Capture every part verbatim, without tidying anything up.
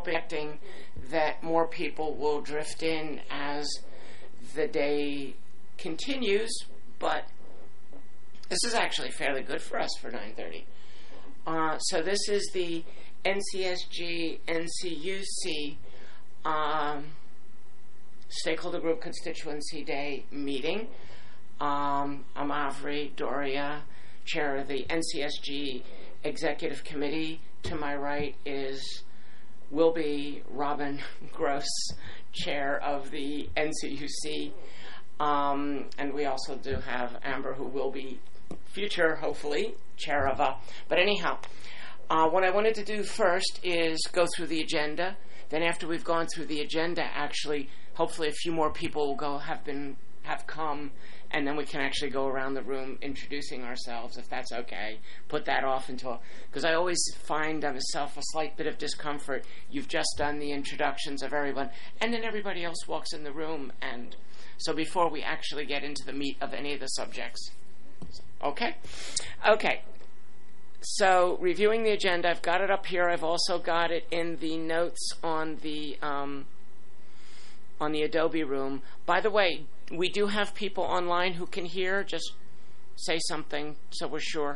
hoping that more people will drift in as the day continues, but this is actually fairly good for us for nine thirty. Uh, so this is the N C S G N C U C um, Stakeholder Group Constituency Day meeting. Um, I'm Avri Doria, chair of the N C S G Executive Committee. To my right is will be Robin Gross, chair of the N C U C. Um, and we also do have Amber, who will be future, hopefully, chair of a. But anyhow, uh, what I wanted to do first is go through the agenda. Then after we've gone through the agenda, actually, hopefully a few more people will go have been have come, and then we can actually go around the room introducing ourselves, if that's okay. Put that off until, because I always find myself a slight bit of discomfort. You've just done the introductions of everyone, and then everybody else walks in the room, and so before we actually get into the meat of any of the subjects. Okay? Okay. So, reviewing the agenda, I've got it up here. I've also got it in the notes on the um, on the Adobe room. By the way, we do have people online who can hear. Just say something so we're sure.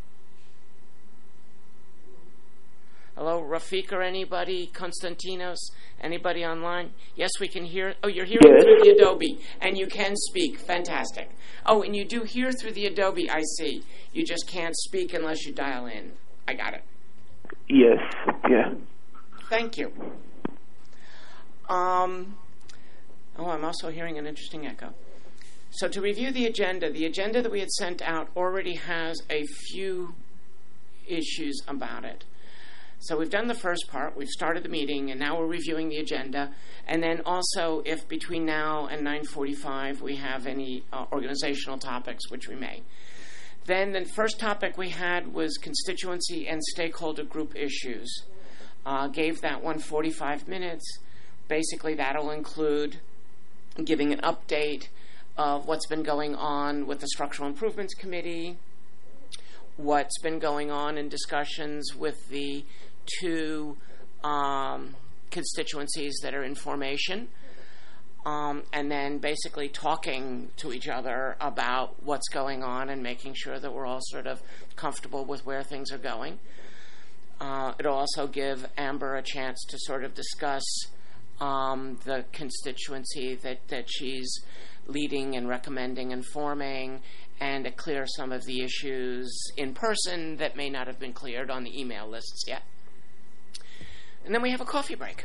Hello, Rafik or anybody? Konstantinos? Anybody online? Yes, we can hear. Oh, you're hearing yes. Through the Adobe, and you can speak. Fantastic. Oh, and you do hear through the Adobe, I see. You just can't speak unless you dial in. I got it. Yes, yeah. Thank you. Um. Oh, I'm also hearing an interesting echo. So to review the agenda, the agenda that we had sent out already has a few issues about it. So we've done the first part, we've started the meeting, and now we're reviewing the agenda. And then also, if between now and nine forty-five we have any uh, organizational topics, which we may. Then the first topic we had was constituency and stakeholder group issues. Uh, gave that one forty-five minutes. Basically, that'll include giving an update of what's been going on with the Structural Improvements Committee, what's been going on in discussions with the two um, constituencies that are in formation, um, and then basically talking to each other about what's going on and making sure that we're all sort of comfortable with where things are going. Uh, it'll also give Amber a chance to sort of discuss um, the constituency that, that she's leading and recommending and forming, and to clear some of the issues in person that may not have been cleared on the email lists yet. And then we have a coffee break,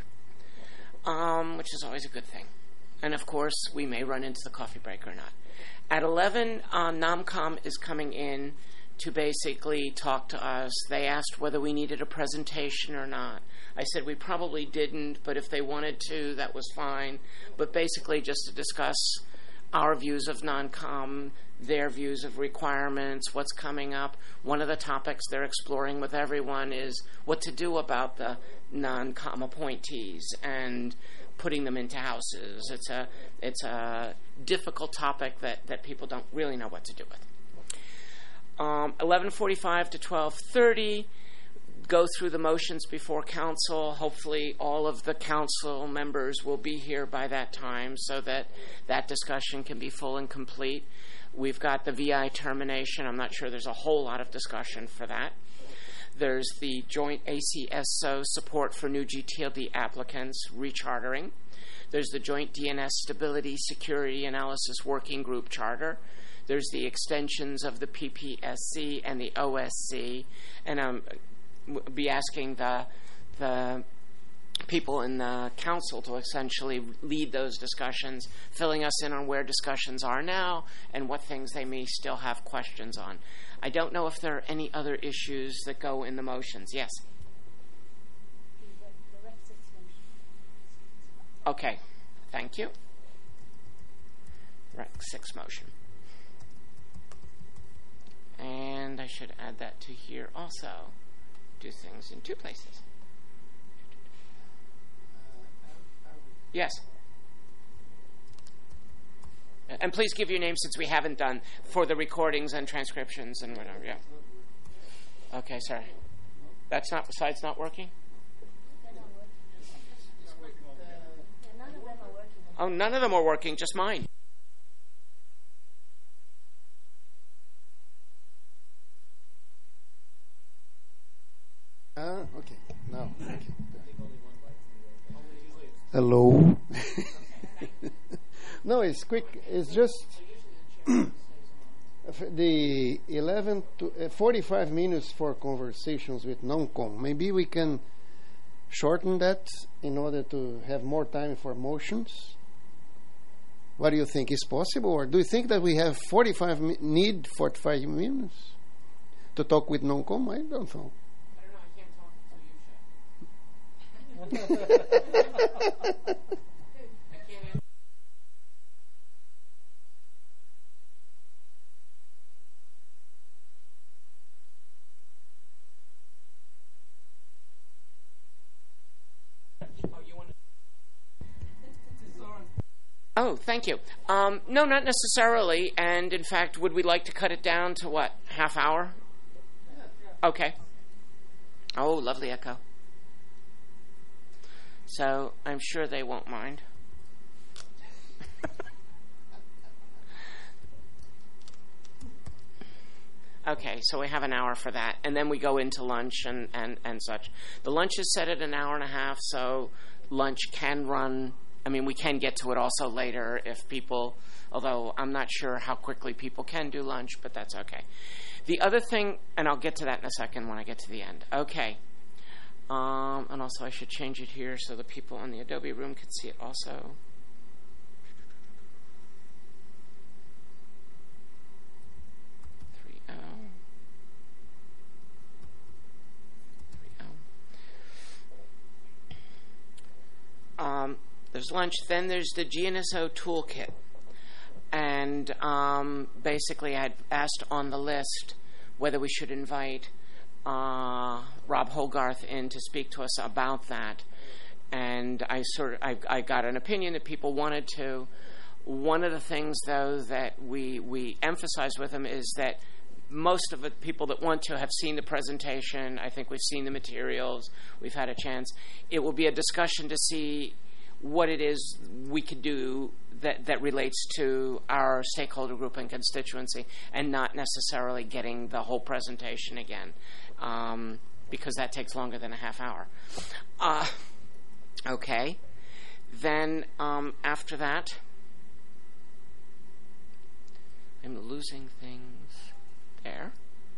um, which is always a good thing. And of course, we may run into the coffee break or not. At eleven, uh, NOMCOM is coming in to basically talk to us. They asked whether we needed a presentation or not. I said we probably didn't, but if they wanted to, that was fine. But basically just to discuss our views of NOMCOM, their views of requirements, what's coming up. One of the topics they're exploring with everyone is what to do about the non-com appointees and putting them into houses. It's a it's a difficult topic that, that people don't really know what to do with. Um, eleven forty-five to twelve thirty, go through the motions before council. Hopefully all of the council members will be here by that time so that that discussion can be full and complete. We've got the V I termination. I'm not sure there's a whole lot of discussion for that. There's the joint A C S O support for new G T L D applicants, rechartering. There's the joint D N S stability security analysis working group charter. There's the extensions of the P P S C and the O S C. And I'll be asking the the people in the council to essentially lead those discussions, filling us in on where discussions are now and what things they may still have questions on. I don't know if there are any other issues that go in the motions. Yes? Okay. Thank you. Rec six motion. And I should add that to here also. Do things in two places. Yes. And please give your name since we haven't done for the recordings and transcriptions and whatever. Yeah. Okay, sorry. That's not, the slide's not working? Oh, none of them are working, just mine. Ah, okay. Now, thank you. Hello. No, it's quick. It's just the eleven to uh, forty-five minutes for conversations with non-com. Maybe we can shorten that in order to have more time for motions. What do you think? Is possible, or do you think that we have forty-five mi- need forty-five minutes to talk with non-com? I don't know. I don't know. I can't talk until you shut. Oh, thank you. Um, no, not necessarily. And in fact, would we like to cut it down to what, half hour? Okay. Oh, lovely echo. So I'm sure they won't mind. Okay, so we have an hour for that, and then we go into lunch and, and, and such. The lunch is set at an hour and a half, so lunch can run. I mean, we can get to it also later if people, although I'm not sure how quickly people can do lunch, but that's okay. The other thing, and I'll get to that in a second when I get to the end. Okay. Um, and also I should change it here so the people in the Adobe room could see it also. three oh. three oh. Um... There's lunch. Then there's the G N S O toolkit. And um, basically I had asked on the list whether we should invite uh, Rob Hogarth in to speak to us about that. And I sort of I, I got an opinion that people wanted to. One of the things, though, that we, we emphasize with him is that most of the people that want to have seen the presentation. I think we've seen the materials. We've had a chance. It will be a discussion to see what it is we could do that, that relates to our stakeholder group and constituency, and not necessarily getting the whole presentation again, um, because that takes longer than a half hour. Uh, okay. Then um, after that, I'm losing things there.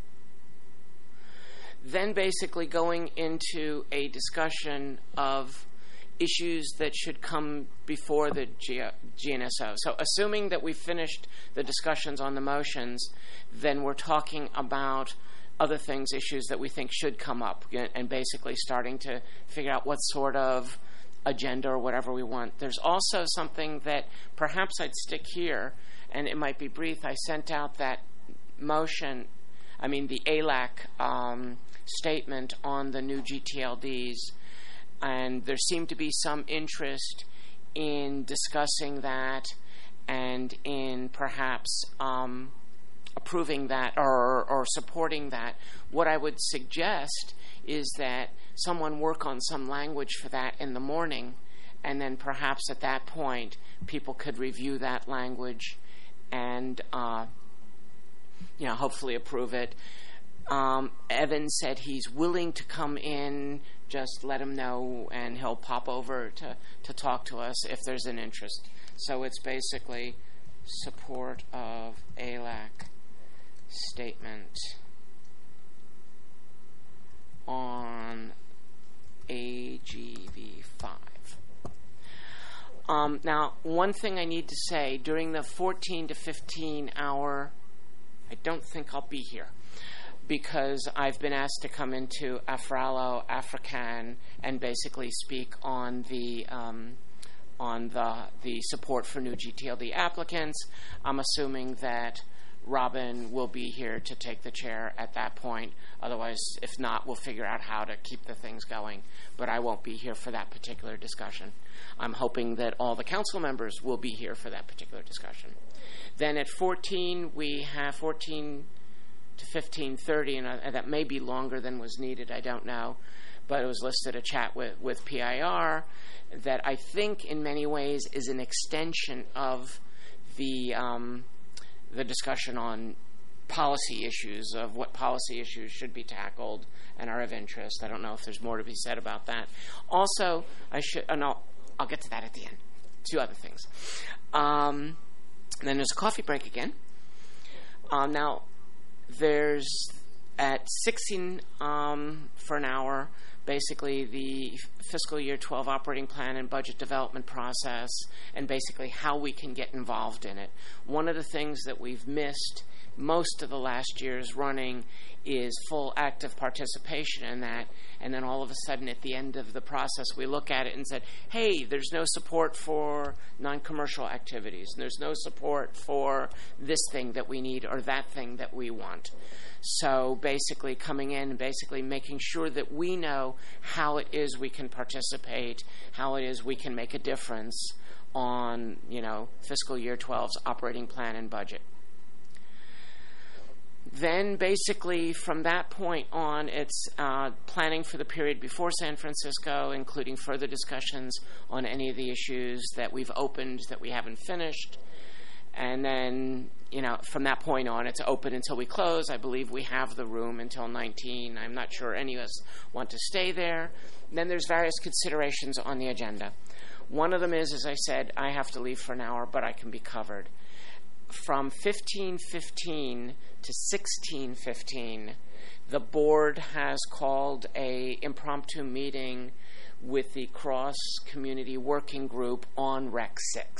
Then basically going into a discussion of issues that should come before the G N S O. So assuming that we've finished the discussions on the motions, then we're talking about other things, issues that we think should come up, and basically starting to figure out what sort of agenda or whatever we want. There's also something that perhaps I'd stick here, and it might be brief. I sent out that motion, I mean the A L A C um, statement on the new G T L Ds, and there seemed to be some interest in discussing that and in perhaps um, approving that or, or supporting that. What I would suggest is that someone work on some language for that in the morning, and then perhaps at that point people could review that language and uh, you know, hopefully approve it. Um, Evan said he's willing to come in. Just let him know, and he'll pop over to, to talk to us if there's an interest. So it's basically support of A L A C statement on A G V five. Um, now, one thing I need to say, during the fourteen to fifteen hour, I don't think I'll be here, because I've been asked to come into Afralo African and basically speak on the um, on the the support for new G T L D applicants. I'm assuming that Robin will be here to take the chair at that point. Otherwise, if not, we'll figure out how to keep the things going. But I won't be here for that particular discussion. I'm hoping that all the council members will be here for that particular discussion. Then at fourteen, we have fourteen to fifteen thirty, and uh, that may be longer than was needed, I don't know. but it was listed a chat with, with P I R that I think in many ways is an extension of the um, the discussion on policy issues, of what policy issues should be tackled and are of interest. I don't know if there's more to be said about that. Also, I should, and I'll, I'll get to that at the end. Two other things. Um, then there's a coffee break again. Uh, now, there's at sixteen um, for an hour, basically the fiscal year twelve operating plan and budget development process, and basically how we can get involved in it. One of the things that we've missed most of the last year's running is full active participation in that, and then all of a sudden at the end of the process we look at it and said, hey, there's no support for non-commercial activities, and there's no support for this thing that we need or that thing that we want. So basically coming in and basically making sure that we know how it is we can participate, how it is we can make a difference on, you know, fiscal year twelve's operating plan and budget. Then basically from that point on, it's uh, planning for the period before San Francisco, including further discussions on any of the issues that we've opened that we haven't finished. And then, you know, from that point on, it's open until we close. I believe we have the room until nineteen. I'm not sure any of us want to stay there. And then there's various considerations on the agenda. One of them is, as I said, I have to leave for an hour, but I can be covered. From fifteen fifteen to sixteen fifteen, the board has called a impromptu meeting with the cross-community working group on Rec six.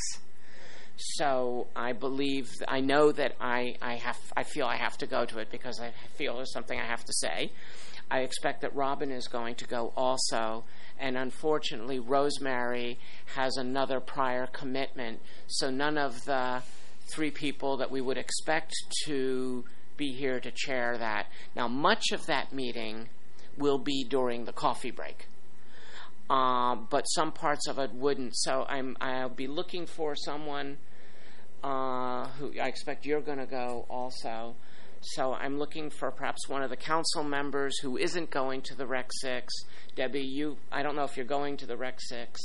So I believe, I know that I, I have, I feel I have to go to it because I feel there's something I have to say. I expect that Robin is going to go also, and unfortunately Rosemary has another prior commitment, so none of the three people that we would expect to be here to chair that. Now, much of that meeting will be during the coffee break, uh, but some parts of it wouldn't. So I'm, I'll be looking for someone uh, who I expect you're going to go also. So I'm looking for perhaps one of the council members who isn't going to the Rec six. Debbie, you, I don't know if you're going to the Rec six.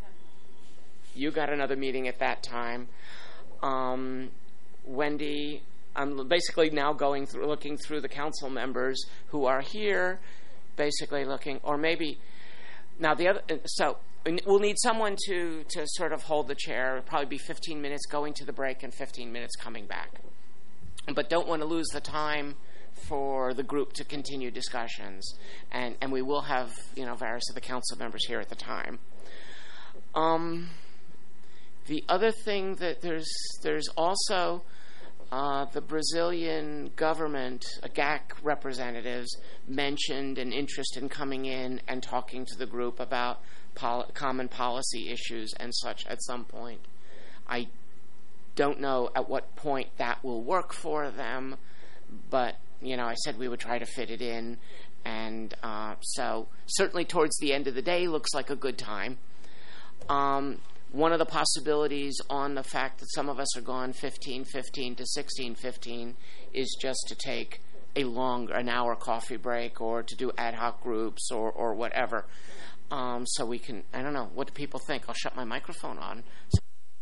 You got another meeting at that time. Um, Wendy, I'm basically now going through, looking through the council members who are here, basically looking, or maybe, now the other, so we'll need someone to, to sort of hold the chair. It'll probably be fifteen minutes going to the break and fifteen minutes coming back. But don't want to lose the time for the group to continue discussions. And, and we will have, you know, various of the council members here at the time. Um... The other thing that there's there's also uh, the Brazilian government, uh, G A C representatives, mentioned an interest in coming in and talking to the group about pol- common policy issues and such at some point. I don't know at what point that will work for them, but, you know, I said we would try to fit it in, and uh, so certainly towards the end of the day looks like a good time. Um, One of the possibilities on the fact that some of us are gone fifteen fifteen to sixteen fifteen is just to take a long, an hour coffee break, or to do ad hoc groups, or, or whatever. Um, so we can, I don't know, what do people think? I'll shut my microphone on. So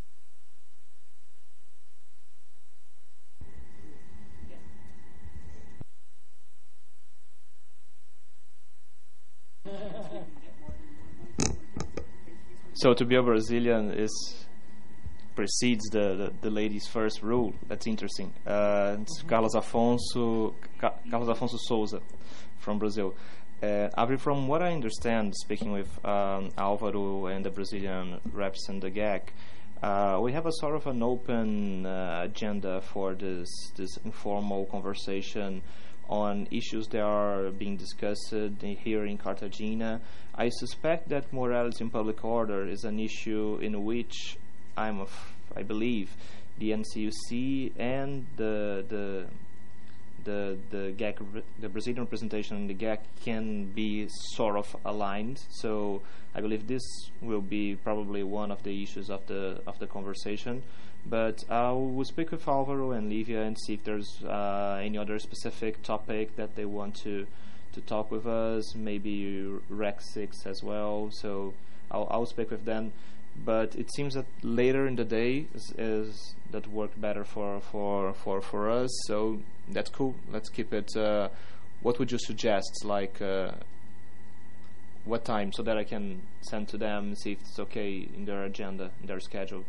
So to be a Brazilian is precedes the, the, the lady's first rule. That's interesting. Uh, it's Carlos Afonso Ca- Carlos Afonso Souza from Brazil. Uh, Avril, from what I understand, speaking with um, Álvaro and the Brazilian reps in the G A C, uh, we have a sort of an open uh, agenda for this this informal conversation on issues that are being discussed here in Cartagena. I suspect that morality and public order is an issue in which I'm, af- I believe, the N C U C and the the the the G A C, the Brazilian representation in the G A C can be sort of aligned. So I believe this will be probably one of the issues of the of the conversation. But I will speak with Álvaro and Lívia and see if there's uh, any other specific topic that they want to to talk with us, maybe Rec six as well. So I'll, I'll speak with them. But it seems that later in the day is, is that worked better for, for, for, for us. So that's cool. Let's keep it. Uh, what would you suggest? Like uh, what time, so that I can send to them, see if it's okay in their agenda, in their schedule.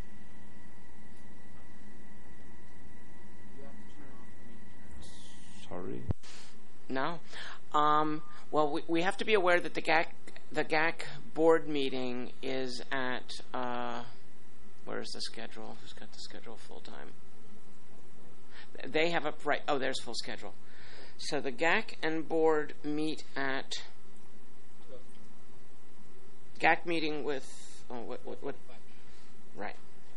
Sorry. No. Um, well, we, we have to be aware that the G A C the G A C board meeting is at. Uh, where's the schedule? Who's got the schedule full time? They have a right. Oh, there's full schedule. So the G A C and board meet at. G A C meeting with. Oh, what? What? What? Right.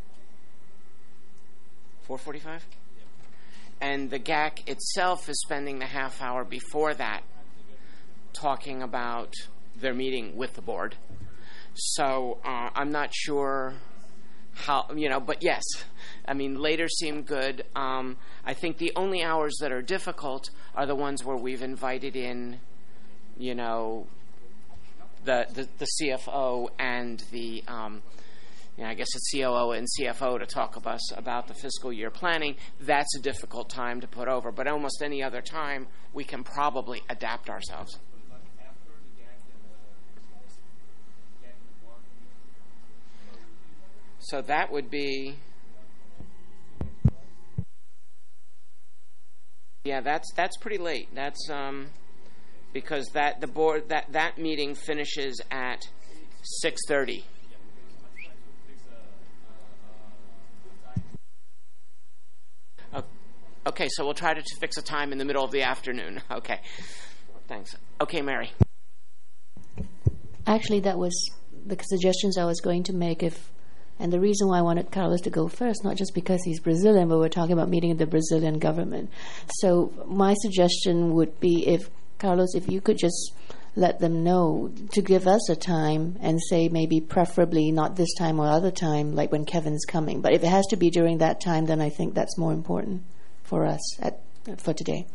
four forty-five. And the G A C itself is spending the half hour before that talking about their meeting with the board. So uh, I'm not sure how, you know, but yes, I mean, later seem good. Um, I think the only hours that are difficult are the ones where we've invited in, you know, the, the, the C F O and the... Um, You know, I guess it's C O O and C F O to talk of us about the fiscal year planning. That's a difficult time to put over. But almost any other time, we can probably adapt ourselves. So that would be... Yeah, that's that's pretty late. That's um, because that the board that, that meeting finishes at six thirty. Okay, so we'll try to t- fix a time in the middle of the afternoon. Okay, thanks. Okay, Mary. Actually, that was the suggestions I was going to make. If and the reason why I wanted Carlos to go first, not just because he's Brazilian, but we're talking about meeting the Brazilian government. So my suggestion would be, if Carlos, if you could just let them know to give us a time and say maybe preferably not this time or other time, like when Kevin's coming. But if it has to be during that time, then I think that's more important for us at, for today.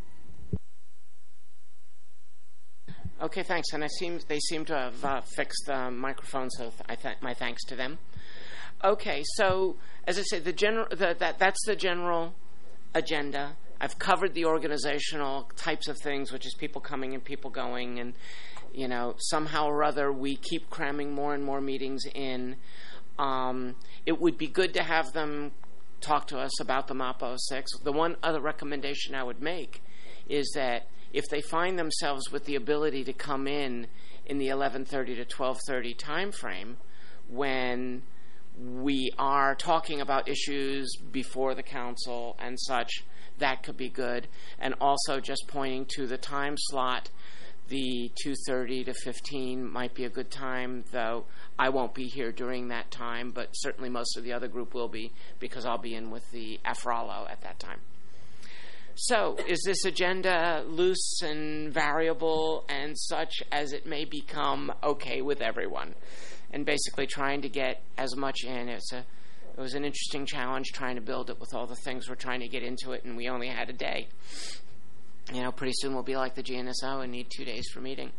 Okay, thanks. And I seem they seem to have uh, fixed the microphone, so th- I th- my thanks to them. Okay, so as I said, the general the, that that's the general agenda. I've covered the organizational types of things, which is people coming and people going, and you know somehow or other we keep cramming more and more meetings in. Um, it would be good to have them talk to us about the M A P oh six. The one other recommendation I would make is that if they find themselves with the ability to come in in the eleven thirty to twelve thirty time frame when we are talking about issues before the council and such, that could be good. And also just pointing to the time slot, the two thirty to fifteen might be a good time, though I won't be here during that time, but certainly most of the other group will be, because I'll be in with the AFRALO at that time. So, is this agenda loose and variable and such as it may become okay with everyone? And basically trying to get as much in. It's a, it was an interesting challenge trying to build it with all the things we're trying to get into it, and we only had a day. You know, pretty soon we'll be like the G N S O and need two days for meeting.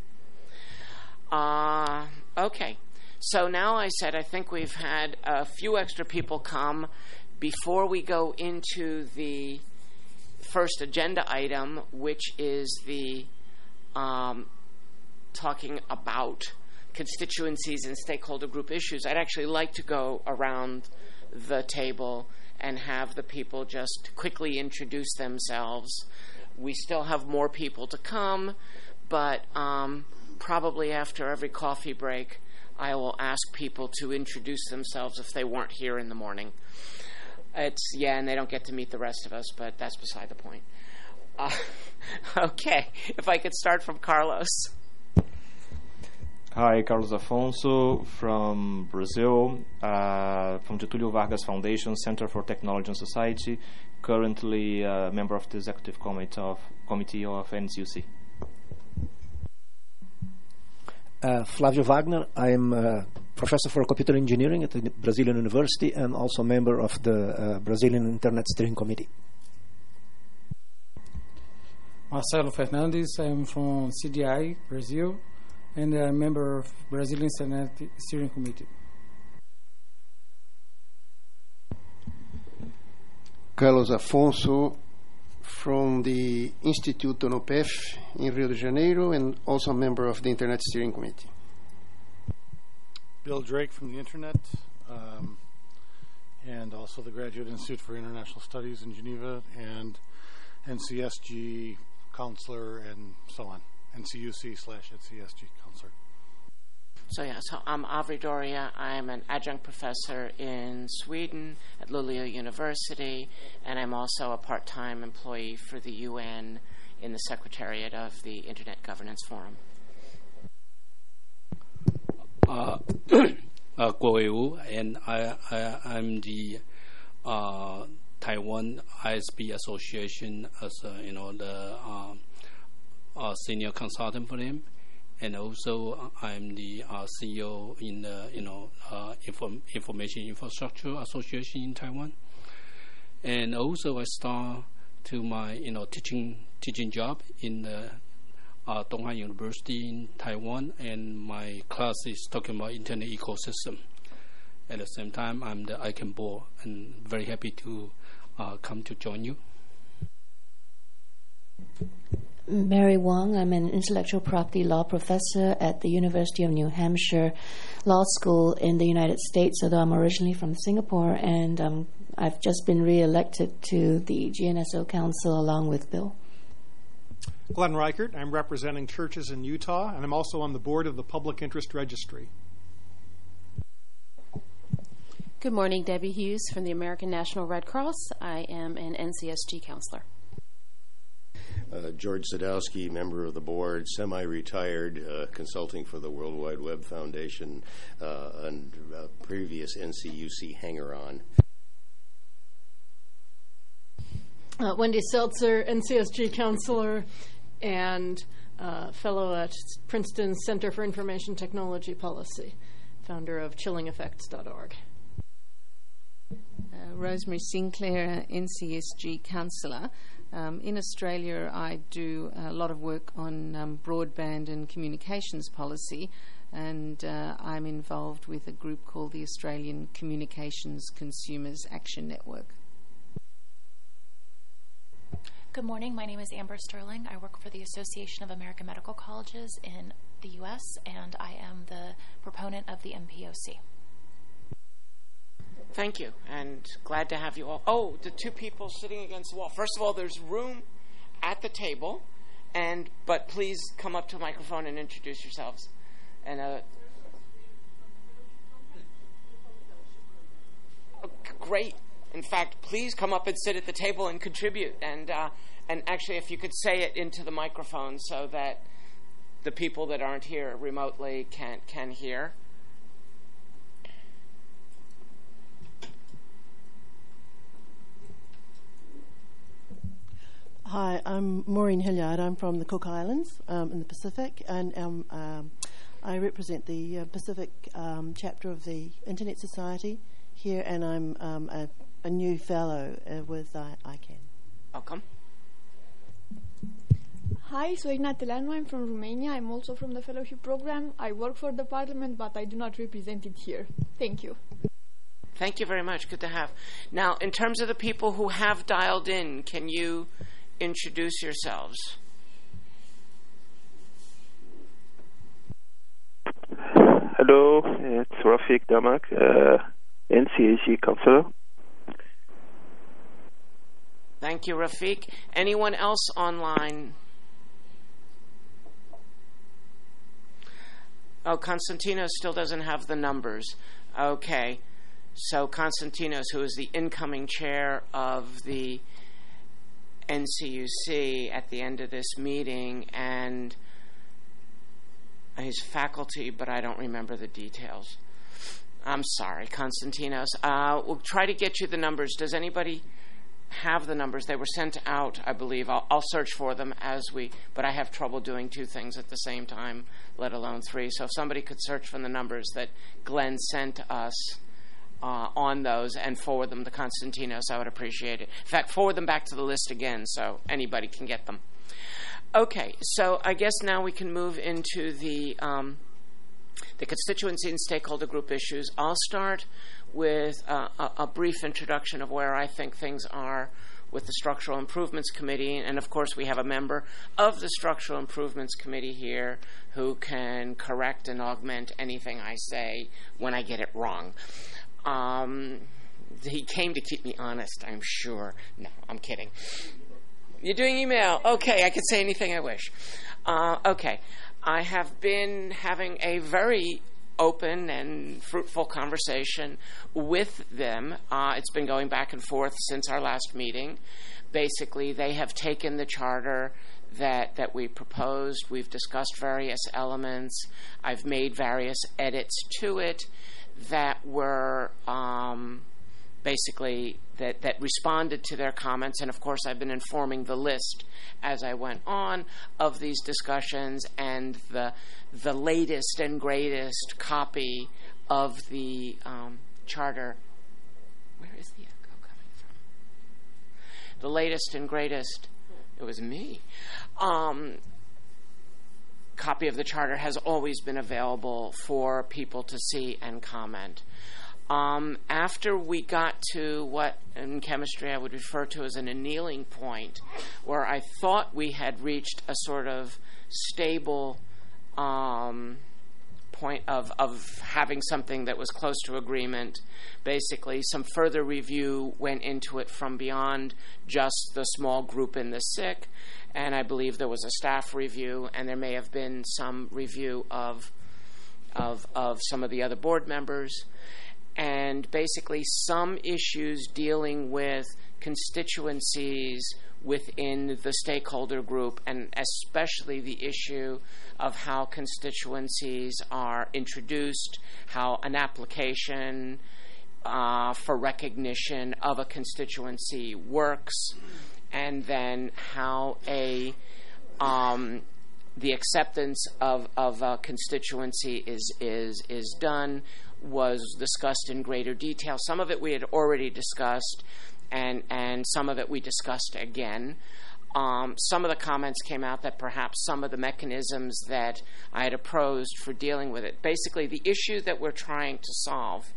Uh, okay. So now I said I think we've had a few extra people come. Before we go into the first agenda item, which is the um, talking about constituencies and stakeholder group issues, I'd actually like to go around the table and have the people just quickly introduce themselves. We still have more people to come, but um, probably after every coffee break, I will ask people to introduce themselves if they weren't here in the morning. It's, yeah, and they don't get to meet the rest of us, but that's beside the point. Uh, okay, if I could start from Carlos. Hi, Carlos Afonso from Brazil, uh, from Getúlio Vargas Foundation, Center for Technology and Society, currently a member of the Executive Committee of, committee of N C U C. Uh, Flávio Wagner, I am a professor for computer engineering at the Brazilian University and also member of the uh, Brazilian Internet Steering Committee. Marcelo Fernandes. I'm from C D I, Brazil, and I'm a member of Brazilian Internet Steering Committee. Carlos Afonso from the Instituto NOPEF in Rio de Janeiro and also a member of the Internet Steering Committee. Bill Drake from the Internet um, and also the Graduate Institute for International Studies in Geneva and N C S G counselor and so on. N C U C slash N C S G counselor. So yeah, so I'm Avri Doria. I'm an adjunct professor in Sweden at Luleå University, and I'm also a part-time employee for the U N in the Secretariat of the Internet Governance Forum. Uh, uh, Guo Wei-Wu, and I, I, I'm the uh, Taiwan I S P Association as uh, you know the uh, uh, senior consultant for them. And also, I'm the uh, C E O in the you know uh, inform, Information Infrastructure Association in Taiwan. And also, I start to my you know teaching teaching job in the uh, Donghai University in Taiwan, and my class is talking about internet ecosystem. At the same time, I'm the I C A N board, and very happy to uh, come to join you. Mary Wong. I'm an intellectual property law professor at the University of New Hampshire Law School in the United States, although I'm originally from Singapore, and um, I've just been re-elected to the G N S O Council along with Bill. Glenn Reichert. I'm representing churches in Utah, and I'm also on the board of the Public Interest Registry. Good morning, Debbie Hughes from the American National Red Cross. I am an N C S G counselor. Uh, George Sadowski, member of the board, semi-retired, uh, consulting for the World Wide Web Foundation uh, and uh, previous N C U C hanger-on. Uh, Wendy Seltzer, N C S G counselor and uh, fellow at Princeton Center for Information Technology Policy, founder of chilling effects dot org. Uh, Rosemary Sinclair, N C S G counsellor. Um, in Australia, I do a lot of work on um, broadband and communications policy, and uh, I'm involved with a group called the Australian Communications Consumers Action Network. Good morning. My name is Amber Sterling. I work for the Association of American Medical Colleges in the U S, and I am the proponent of the M P O C. Thank you, and glad to have you all. Oh, the two people sitting against the wall. First of all, there's room at the table, and but please come up to the microphone and introduce yourselves. And uh, oh, great. In fact, please come up and sit at the table and contribute. And uh, and actually, if you could say it into the microphone so that the people that aren't here remotely can can hear. Hi, I'm Maureen Hilliard. I'm from the Cook Islands um, in the Pacific, and um, um, I represent the uh, Pacific um, chapter of the Internet Society here, and I'm um, a, a new fellow uh, with uh, I C A N. Welcome. Hi, soy Natelano. I'm from Romania. I'm also from the fellowship program. I work for the parliament, but I do not represent it here. Thank you. Thank you very much. Good to have. Now, in terms of the people who have dialed in, can you introduce yourselves? Hello, it's Rafiq Damak, uh, N C S G counselor. Thank you, Rafiq. Anyone else online? Oh, Konstantinos still doesn't have the numbers. Okay. So Konstantinos, who is the incoming chair of the N C U C at the end of this meeting, and he's faculty, but I don't remember the details. I'm sorry, Konstantinos. Uh, we'll try to get you the numbers. Does anybody have the numbers? They were sent out, I believe. I'll, I'll search for them as we, but I have trouble doing two things at the same time, let alone three. So if somebody could search for the numbers that Glenn sent us Uh, on those and forward them to Konstantinos, I would appreciate it. In fact, forward them back to the list again so anybody can get them. Okay, so I guess now we can move into the um, the constituency and stakeholder group issues. I'll start with uh, a, a brief introduction of where I think things are with the Structural Improvements Committee, and of course we have a member of the Structural Improvements Committee here who can correct and augment anything I say when I get it wrong. Um, he came to keep me honest, I'm sure. No, I'm kidding. You're doing email. Okay, I can say anything I wish. Uh, okay, I have been having a very open and fruitful conversation with them. Uh, it's been going back and forth since our last meeting. Basically, they have taken the charter that, that we proposed. We've discussed various elements. I've made various edits to it that were um, basically that, that responded to their comments. And, of course, I've been informing the list as I went on of these discussions, and the the latest and greatest copy of the um, charter. Where is the echo coming from? The latest and greatest, it was me, um, copy of the charter has always been available for people to see and comment. Um, after we got to what in chemistry I would refer to as an annealing point, where I thought we had reached a sort of stable um, point of, of having something that was close to agreement, basically some further review went into it from beyond just the small group in the S I C, and I believe there was a staff review, and there may have been some review of of, of some of the other board members. And basically some issues dealing with constituencies within the stakeholder group, and especially the issue of how constituencies are introduced, how an application uh, for recognition of a constituency works, and then how a um, the acceptance of, of a constituency is is is done, was discussed in greater detail. Some of it we had already discussed, and and some of it we discussed again. Um, some of the comments came out that perhaps some of the mechanisms that I had proposed for dealing with it. Basically, the issue that we're trying to solve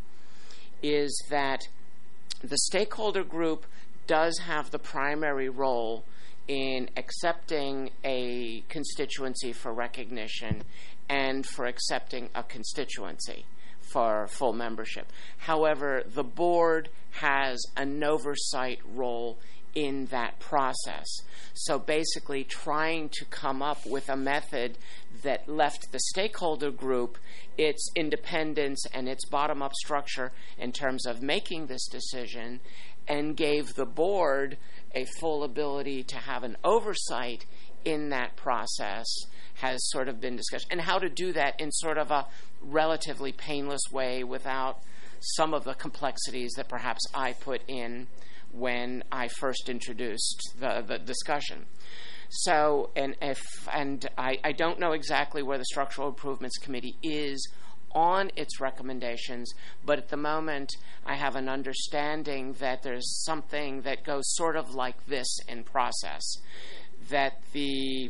is that the stakeholder group does have the primary role in accepting a constituency for recognition and for accepting a constituency for full membership. However, the board has an oversight role in that process. So basically trying to come up with a method that left the stakeholder group its independence and its bottom-up structure in terms of making this decision, and gave the board a full ability to have an oversight in that process, has sort of been discussed. And how to do that in sort of a relatively painless way without some of the complexities that perhaps I put in when I first introduced the, the discussion. So, and if and I, I don't know exactly where the Structural Improvements Committee is on its recommendations, but at the moment I have an understanding that there's something that goes sort of like this in process, that the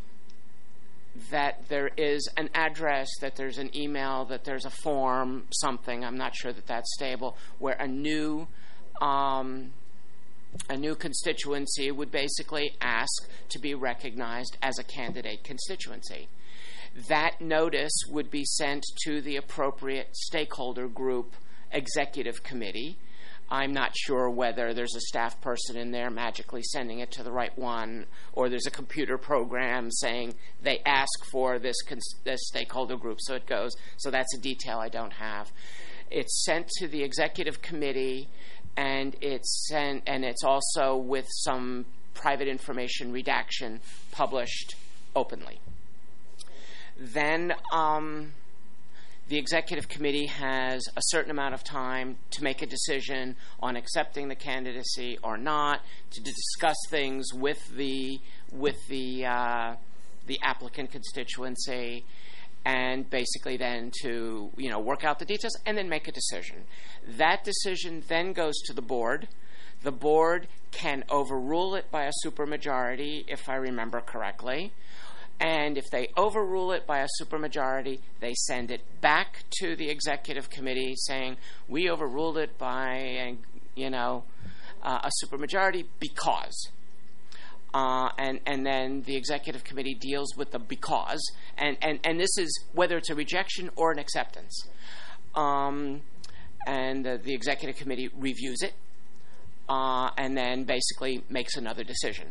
that there is an address, that there's an email, that there's a form, something, I'm not sure that that's stable, where a new um, a new constituency would basically ask to be recognized as a candidate constituency. That notice would be sent to the appropriate stakeholder group executive committee. I'm not sure whether there's a staff person in there magically sending it to the right one, or there's a computer program saying they ask for this, cons- this stakeholder group, so it goes. So that's a detail I don't have. It's sent to the executive committee, and it's sent, and it's also with some private information redaction published openly. Then um, the executive committee has a certain amount of time to make a decision on accepting the candidacy or not, to discuss things with the with the uh, the applicant constituency, and basically then to you know work out the details and then make a decision. That decision then goes to the board. The board can overrule it by a supermajority, if I remember correctly. And if they overrule it by a supermajority, they send it back to the executive committee saying, we overruled it by, you know, uh, a supermajority because. Uh, and, and then the executive committee deals with the because. And, and, and this is whether it's a rejection or an acceptance. Um, and uh, the executive committee reviews it uh, and then basically makes another decision.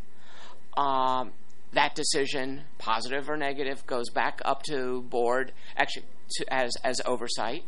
Um, that decision, positive or negative, goes back up to board, actually to, as, as oversight.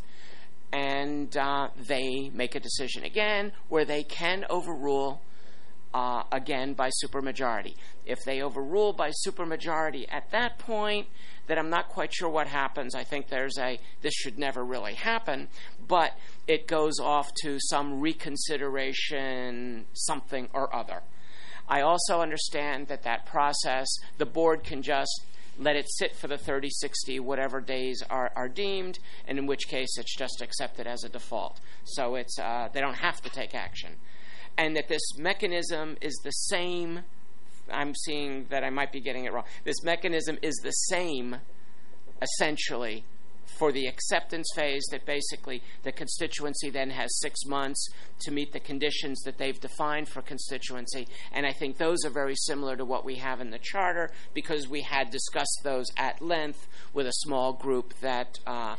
And uh, they make a decision again where they can overrule Uh, again by supermajority. If they overrule by supermajority at that point, then I'm not quite sure what happens. I think there's a, this should never really happen, but it goes off to some reconsideration, something or other. I also understand that that process, the board can just let it sit for the thirty, sixty, whatever days are, are deemed, and in which case it's just accepted as a default. So it's uh, they don't have to take action. And that this mechanism is the same, I'm seeing that I might be getting it wrong, this mechanism is the same, essentially, for the acceptance phase, that basically the constituency then has six months to meet the conditions that they've defined for constituency. And I think those are very similar to what we have in the charter, because we had discussed those at length with a small group that uh,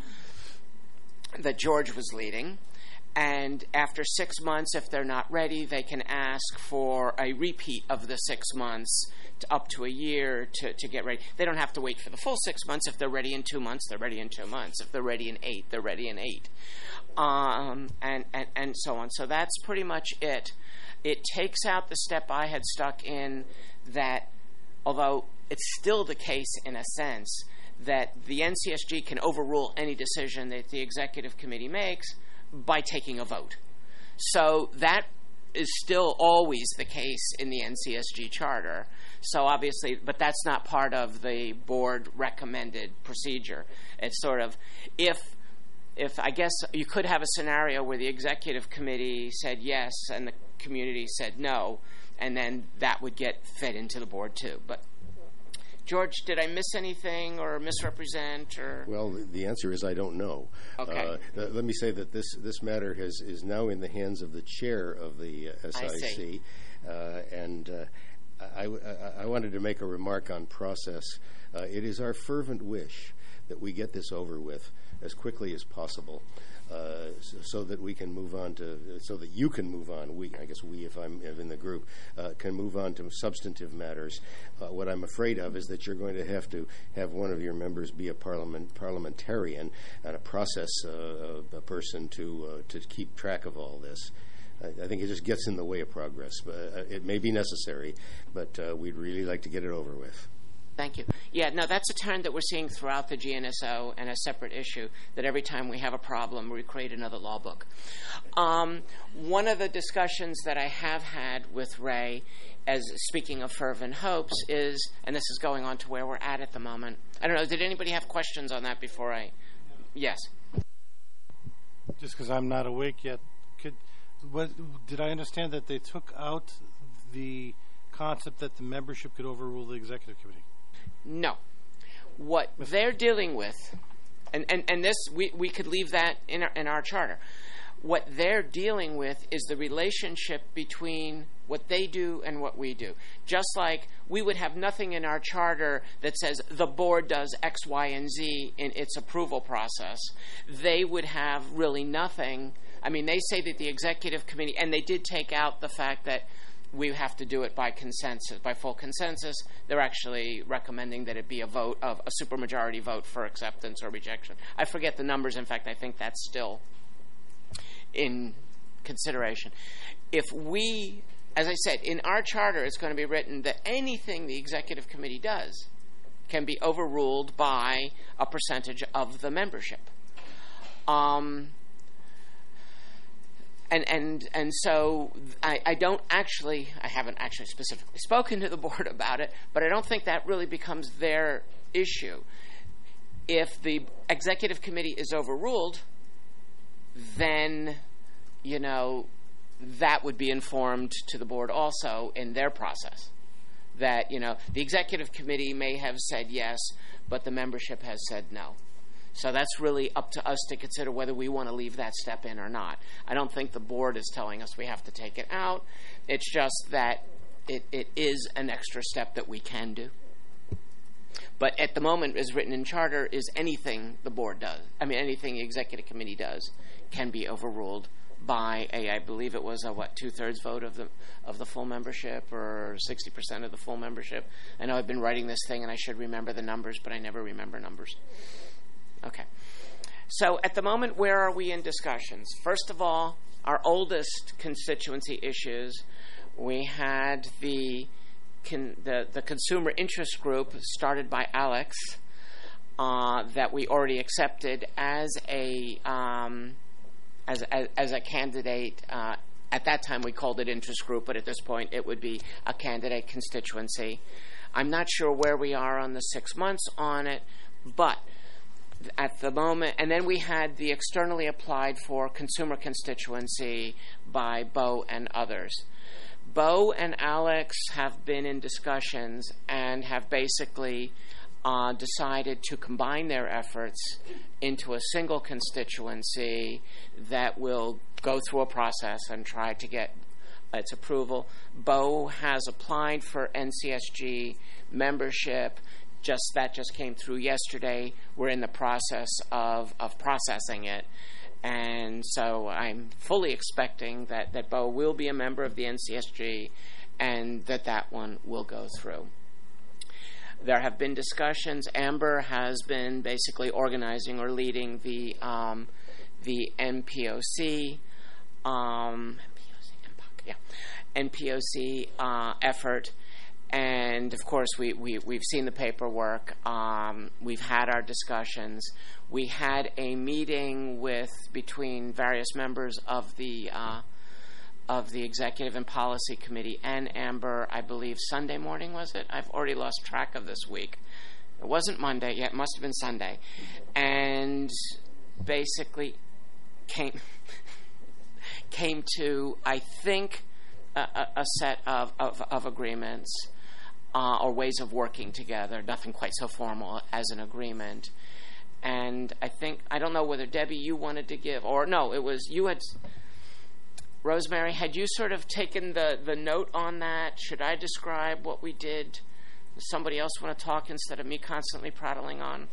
that George was leading. And after six months, if they're not ready, they can ask for a repeat of the six months to up to a year to, to get ready. They don't have to wait for the full six months. If they're ready in two months, they're ready in two months. If they're ready in eight, they're ready in eight. Um, and, and, and so on. So that's pretty much it. It takes out the step I had stuck in that, although it's still the case in a sense, that the N C S G can overrule any decision that the executive committee makes by taking a vote. So that is still always the case in the N C S G charter. So obviously, but that's not part of the board recommended procedure. It's sort of, if, if I guess you could have a scenario where the executive committee said yes and the community said no, and then that would get fed into the board too. But George, did I miss anything or misrepresent? Or well, the, the answer is I don't know. Okay. Uh, th- let me say that this this matter has is now in the hands of the chair of the uh, S I C, I see. Uh, and uh, I, I, I wanted to make a remark on process. Uh, it is our fervent wish that we get this over with as quickly as possible. Uh, so, so that we can move on to, so that you can move on, we, I guess we, if I'm in the group, uh, can move on to substantive matters. Uh, what I'm afraid of is that you're going to have to have one of your members be a parliament parliamentarian and a process uh, a person to uh, to keep track of all this. I, I think it just gets in the way of progress. Uh, it may be necessary, but uh, we'd really like to get it over with. Thank you. Yeah, no, that's a trend that we're seeing throughout the G N S O, and a separate issue, that every time we have a problem, we create another law book. Um, one of the discussions that I have had with Ray, as speaking of fervent hopes, is, and this is going on to where we're at at the moment. I don't know, did anybody have questions on that before I... Yes. Just because I'm not awake yet, could what did I understand that they took out the concept that the membership could overrule the executive committee? No. What they're dealing with, and, and, and this, we, we could leave that in our, in our charter. What they're dealing with is the relationship between what they do and what we do. Just like we would have nothing in our charter that says the board does X, Y, and Z in its approval process, they would have really nothing. I mean, they say that the executive committee, and they did take out the fact that we have to do it by consensus, by full consensus. They're actually recommending that it be a vote of a supermajority vote for acceptance or rejection. I forget the numbers. In fact, I think that's still in consideration. If we, as I said, in our charter, it's going to be written that anything the executive committee does can be overruled by a percentage of the membership. Um, And and and so I, I don't actually, I haven't actually specifically spoken to the board about it, but I don't think that really becomes their issue. If the executive committee is overruled, then, you know, that would be informed to the board also in their process. That, you know, the executive committee may have said yes, but the membership has said no. So that's really up to us to consider whether we want to leave that step in or not. I don't think the board is telling us we have to take it out. It's just that it, it is an extra step that we can do. But at the moment, as written in charter, is anything the board does, I mean, anything the executive committee does can be overruled by a, I believe it was a, what, two-thirds vote of the of the full membership, or sixty percent of the full membership. I know I've been writing this thing and I should remember the numbers, but I never remember numbers. Okay. So at the moment, where are we in discussions? First of all, our oldest constituency issues, we had the Con, the, the consumer interest group started by Alex uh, that we already accepted as a um, as, as as a candidate. Uh, at that time we called it interest group, but at this point it would be a candidate constituency. I'm not sure where we are on the six months on it, but at the moment, and then we had the externally applied for consumer constituency by Bo and others. Bo and Alex have been in discussions and have basically uh, decided to combine their efforts into a single constituency that will go through a process and try to get its approval. Bo has applied for N C S G membership. Just that just came through yesterday. We're in the process of, of processing it. And so I'm fully expecting that, that Bo will be a member of the N C S G and that that one will go through. There have been discussions. Amber has been basically organizing or leading the um, the N P O C, um, yeah, N P O C uh, effort. And, of course, we, we, we've seen the paperwork. Um, we've had our discussions. We had a meeting with between various members of the uh, of the Executive and Policy Committee and Amber, I believe, Sunday morning, was it? I've already lost track of this week. It wasn't Monday yet. It must have been Sunday. And basically came, came to, I think, a, a set of, of, of agreements. Uh, or ways of working together, nothing quite so formal as an agreement. And I think, I don't know whether, Debbie, you wanted to give, or no, it was, you had, Rosemary, had you sort of taken the, the note on that? Should I describe what we did? Does somebody else want to talk instead of me constantly prattling on?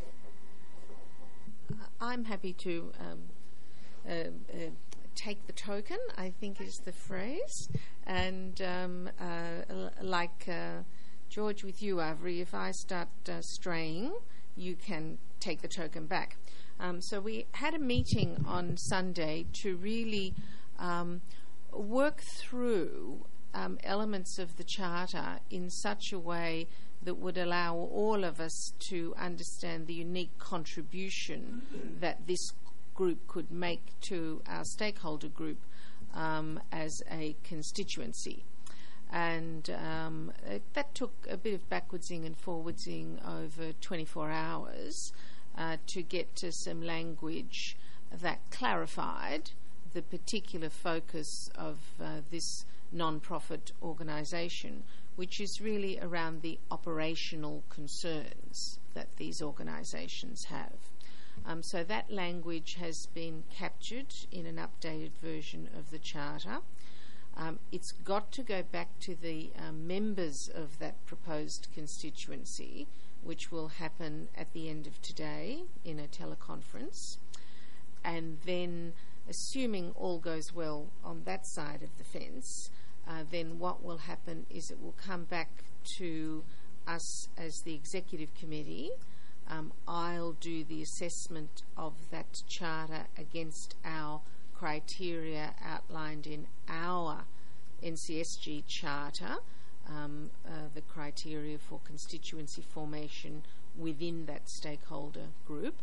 I'm happy to um, uh, uh, take the token, I think is the phrase. And um, uh, like... Uh, George, with you, Avery, if I start uh, straying, you can take the token back. Um, so we had a meeting on Sunday to really um, work through um, elements of the Charter in such a way that would allow all of us to understand the unique contribution that this group could make to our stakeholder group um, as a constituency. And um, it, that took a bit of backwardsing and forwardsing over twenty-four hours uh, to get to some language that clarified the particular focus of uh, this non-profit organisation, which is really around the operational concerns that these organisations have. Um, so that language has been captured in an updated version of the Charter. Um, it's got to go back to the uh, members of that proposed constituency, which will happen at the end of today in a teleconference. And then, assuming all goes well on that side of the fence, uh, then what will happen is it will come back to us as the executive committee. Um, I'll do the assessment of that charter against our criteria outlined in our N C S G charter, um, uh, the criteria for constituency formation within that stakeholder group.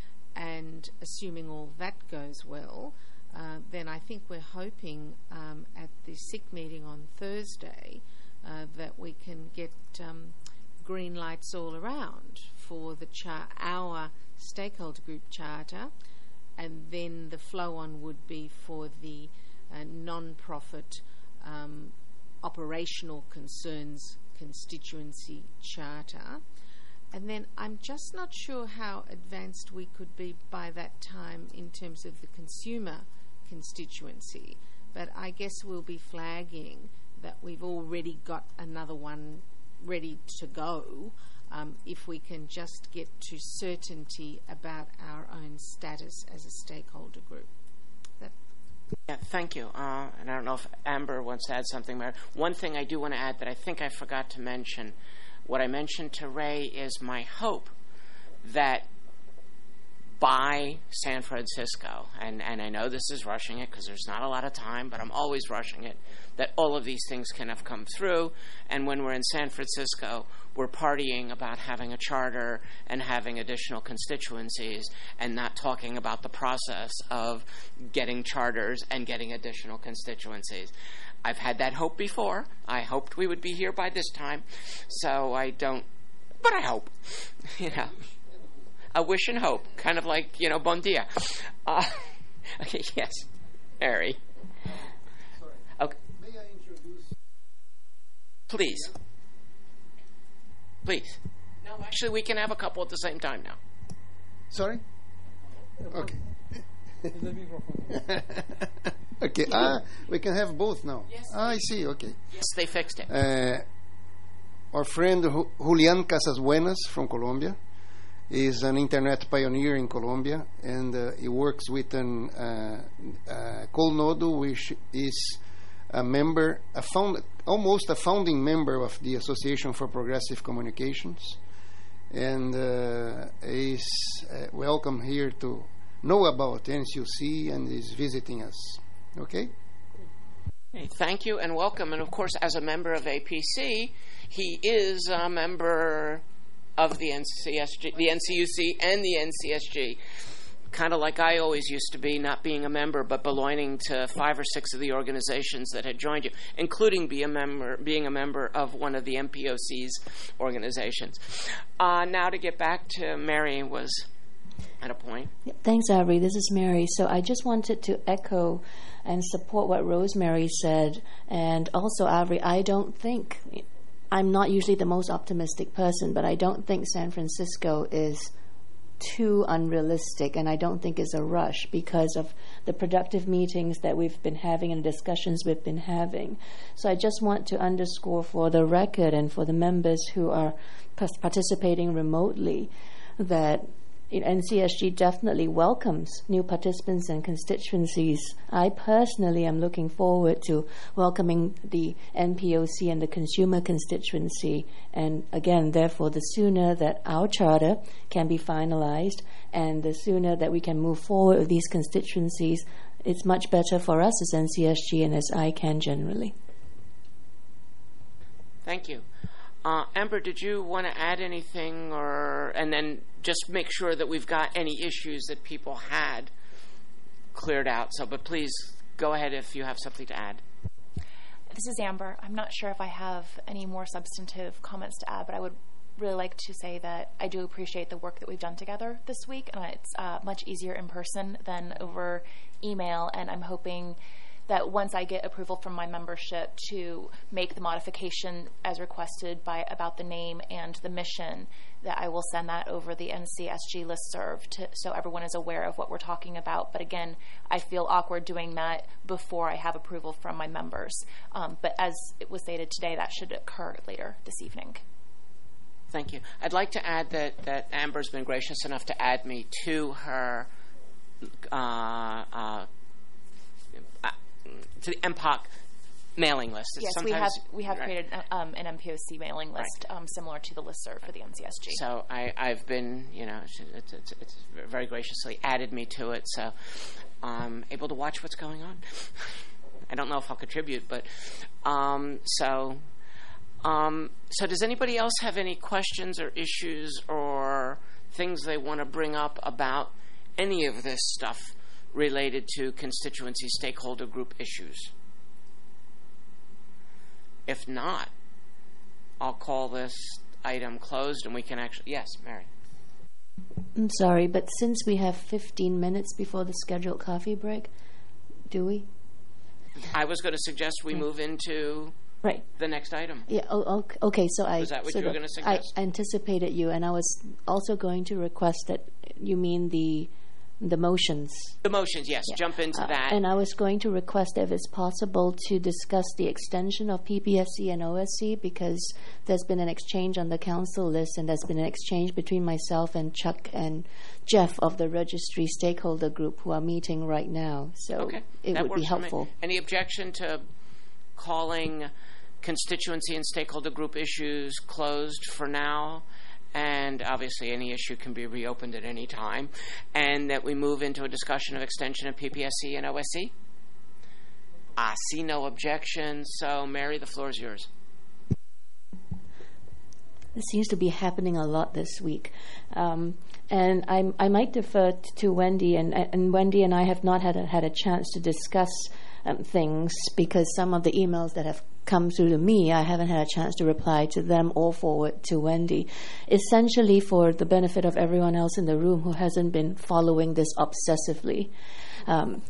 And assuming all that goes well, uh, then I think we're hoping um, at the S I C meeting on Thursday uh, that we can get um, green lights all around for the char- our stakeholder group charter, and then the flow on would be for the uh, non-profit um, operational concerns constituency charter. And then I'm just not sure how advanced we could be by that time in terms of the consumer constituency. But I guess we'll be flagging that we've already got another one ready to go um, if we can just get to certainty about our own status as a stakeholder group. That Yeah, thank you. Uh, and I don't know if Amber wants to add something there. One thing I do want to add that I think I forgot to mention, what I mentioned to Ray is my hope that by San Francisco, and, and I know this is rushing it because there's not a lot of time, but I'm always rushing it, that all of these things can have come through, and when we're in San Francisco, we're partying about having a charter and having additional constituencies and not talking about the process of getting charters and getting additional constituencies. I've had that hope before. I hoped we would be here by this time, so I don't, but I hope, you know. A wish and hope, kind of like, you know, bon dia. Uh, okay, yes, Harry. Okay. May I introduce? Please. Please. No, actually, we can have a couple at the same time now. Sorry? Okay. Okay, ah, we can have both now. Yes. Ah, I see, okay. Yes, they fixed it. Uh, our friend Ju- Julian Casasbuenas from Colombia is an internet pioneer in Colombia, and uh, he works with an uh, uh, Colnodo, which is a member, a found, almost a founding member of the Association for Progressive Communications, and uh, is uh, welcome here to know about N C U C and is visiting us. Okay? Hey, thank you and welcome. And of course, as a member of A P C, he is a member of the N C S G, the N C U C and the N C S G. Kind of like I always used to be, not being a member, but belonging to five or six of the organizations that had joined you, including be a member, being a member of one of the M P O C's organizations. Uh, now to get back to Mary was at a point. Thanks, Avery. This is Mary. So I just wanted to echo and support what Rosemary said. And also, Avery, I don't think, I'm not usually the most optimistic person, but I don't think San Francisco is too unrealistic, and I don't think it's a rush because of the productive meetings that we've been having and discussions we've been having. So I just want to underscore for the record and for the members who are participating remotely that N C S G definitely welcomes new participants and constituencies. I personally am looking forward to welcoming the N P O C and the consumer constituency. And again, therefore, the sooner that our charter can be finalized and the sooner that we can move forward with these constituencies, it's much better for us as N C S G and as I C A N generally. Thank you. Uh, Amber, did you want to add anything, or and then just make sure that we've got any issues that people had cleared out? So, but please go ahead if you have something to add. This is Amber. I'm not sure if I have any more substantive comments to add, but I would really like to say that I do appreciate the work that we've done together this week, and it's uh, much easier in person than over email, and I'm hoping that once I get approval from my membership to make the modification as requested by about the name and the mission, that I will send that over the N C S G listserv to, so everyone is aware of what we're talking about. But again, I feel awkward doing that before I have approval from my members. Um, but as it was stated today, that should occur later this evening. Thank you. I'd like to add that, that Amber's been gracious enough to add me to her uh, uh, to the M P O C mailing list. It's yes, we have we have right. created um, an M P O C mailing list right. um, similar to the listserv for the N C S G. So I, I've been, you know, it's, it's, it's very graciously added me to it, so I'm able to watch what's going on. I don't know if I'll contribute, but um, so um, so does anybody else have any questions or issues or things they want to bring up about any of this stuff related to constituency stakeholder group issues? If not, I'll call this item closed and we can actually... Yes, Mary. I'm sorry, but since we have fifteen minutes before the scheduled coffee break, do we? I was going to suggest we move into right. the next item. Yeah. Oh, okay. So I. Was that what so you were the- going to suggest? I anticipated you, and I was also going to request that you mean the the motions. The motions, yes. Yeah. Jump into Uh, that. And I was going to request if it's possible to discuss the extension of P P S C and O S C, because there's been an exchange on the council list, and there's been an exchange between myself and Chuck and Jeff of the registry stakeholder group who are meeting right now. So okay. it that would works be for me. helpful. Any objection to calling constituency and stakeholder group issues closed for now? And obviously any issue can be reopened at any time. And that we move into a discussion of extension of P P S C and O S C? I see no objection. So, Mary, the floor is yours. This seems to be happening a lot this week. Um, and I, I might defer t- to Wendy, and, and Wendy and I have not had a, had a chance to discuss um, things, because some of the emails that have come through to me, I haven't had a chance to reply to them or forward to Wendy. Essentially, for the benefit of everyone else in the room who hasn't been following this obsessively. Um,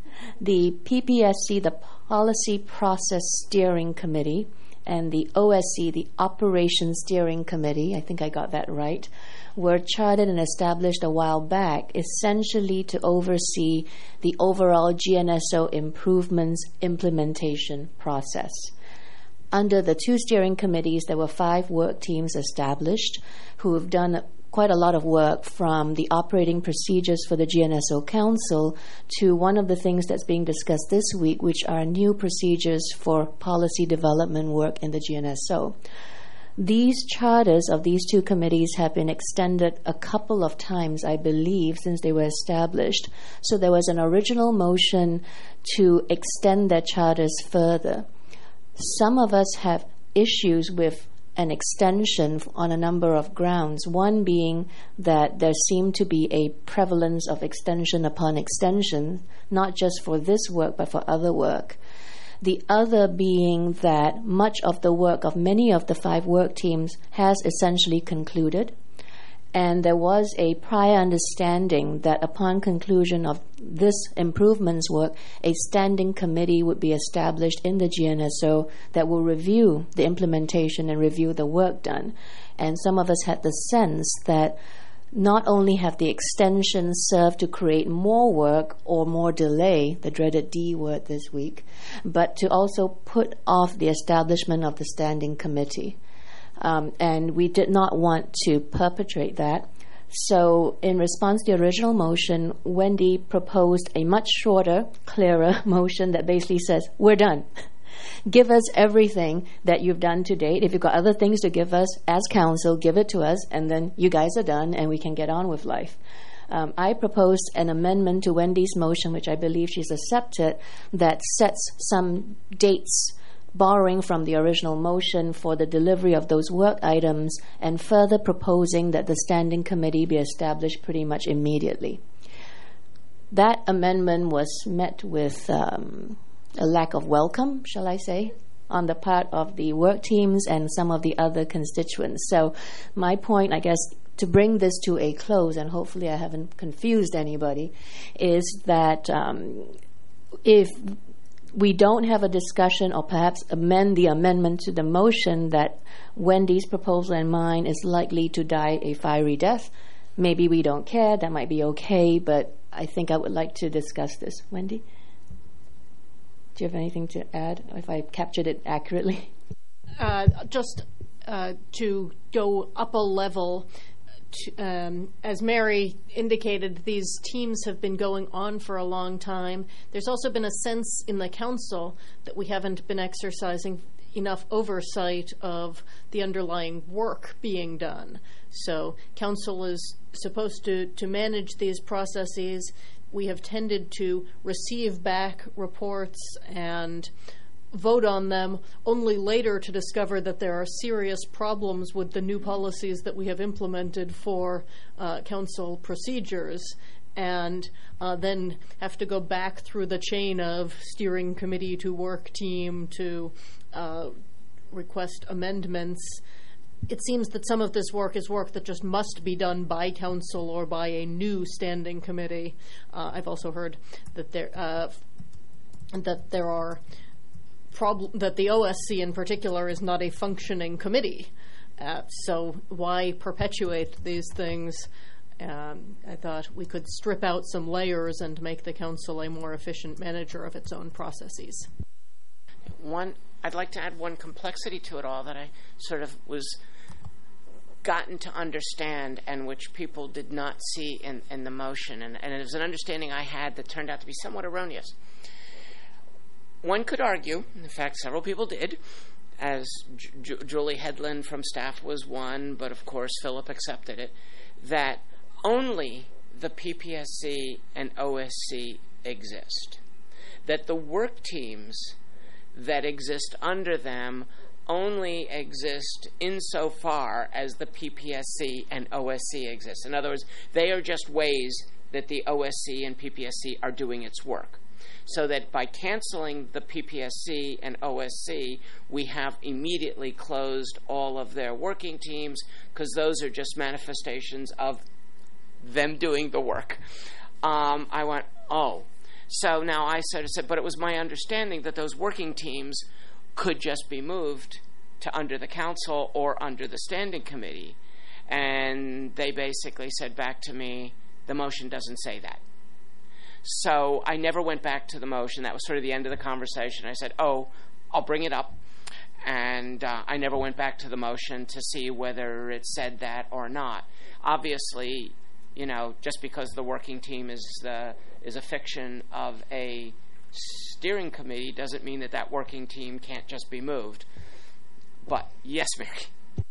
the P P S C, the Policy Process Steering Committee, and the O S C, the Operations Steering Committee, I think I got that right, were chartered and established a while back, essentially to oversee the overall G N S O improvements implementation process. Under the two steering committees, there were five work teams established who have done quite a lot of work, from the operating procedures for the G N S O Council to one of the things that's being discussed this week, which are new procedures for policy development work in the G N S O. These charters of these two committees have been extended a couple of times, I believe, since they were established. So there was an original motion to extend their charters further. Some of us have issues with an extension on a number of grounds, one being that there seemed to be a prevalence of extension upon extension, not just for this work but for other work. The other being that much of the work of many of the five work teams has essentially concluded, and there was a prior understanding that upon conclusion of this improvements work, a standing committee would be established in the G N S O that will review the implementation and review the work done. And some of us had the sense that not only have the extensions served to create more work or more delay, the dreaded D word this week, but to also put off the establishment of the standing committee. Um, and we did not want to perpetrate that. So in response to the original motion, Wendy proposed a much shorter, clearer motion that basically says, we're done. Give us everything that you've done to date. If you've got other things to give us as council, give it to us, and then you guys are done and we can get on with life. Um, I proposed an amendment to Wendy's motion, which I believe she's accepted, that sets some dates borrowing from the original motion for the delivery of those work items, and further proposing that the standing committee be established pretty much immediately. That amendment was met with um, a lack of welcome, shall I say, on the part of the work teams and some of the other constituents. So my point, I guess, to bring this to a close, and hopefully I haven't confused anybody, is that um, if we don't have a discussion or perhaps amend the amendment to the motion that Wendy's proposal and mine is likely to die a fiery death, maybe we don't care, that might be okay, but I think I would like to discuss this. Wendy? Do you have anything to add, if I captured it accurately? Uh, just uh, to go up a level, to, um, as Mary indicated, these teams have been going on for a long time. There's also been a sense in the council that we haven't been exercising enough oversight of the underlying work being done. So council is supposed to, to manage these processes. We have tended to receive back reports and vote on them only later to discover that there are serious problems with the new policies that we have implemented for uh, council procedures, and uh, then have to go back through the chain of steering committee to work team to uh, request amendments. It seems that some of this work is work that just must be done by council or by a new standing committee. Uh, I've also heard that there uh, that there are prob- that the O S C in particular is not a functioning committee. Uh, so why perpetuate these things? Um, I thought we could strip out some layers and make the council a more efficient manager of its own processes. One, I'd like to add one complexity to it all that I sort of was gotten to understand and which people did not see in, in the motion. And, and it was an understanding I had that turned out to be somewhat erroneous. One could argue, in fact, several people did, as J- Julie Headland from staff was one, but of course Philip accepted it, that only the P P S C and O S C exist. That the work teams that exist under them only exist insofar as the P P S C and O S C exist. In other words, they are just ways that the O S C and P P S C are doing its work. So that by canceling the P P S C and O S C, we have immediately closed all of their working teams, because those are just manifestations of them doing the work. Um, I went, oh. So now I sort of said, but it was my understanding that those working teams could just be moved to under the council or under the standing committee. And they basically said back to me, the motion doesn't say that. So I never went back to the motion. That was sort of the end of the conversation. I said, oh, I'll bring it up. And uh, I never went back to the motion to see whether it said that or not. Obviously, you know, just because the working team is the is a fiction of a steering committee doesn't mean that that working team can't just be moved. But yes, Mary.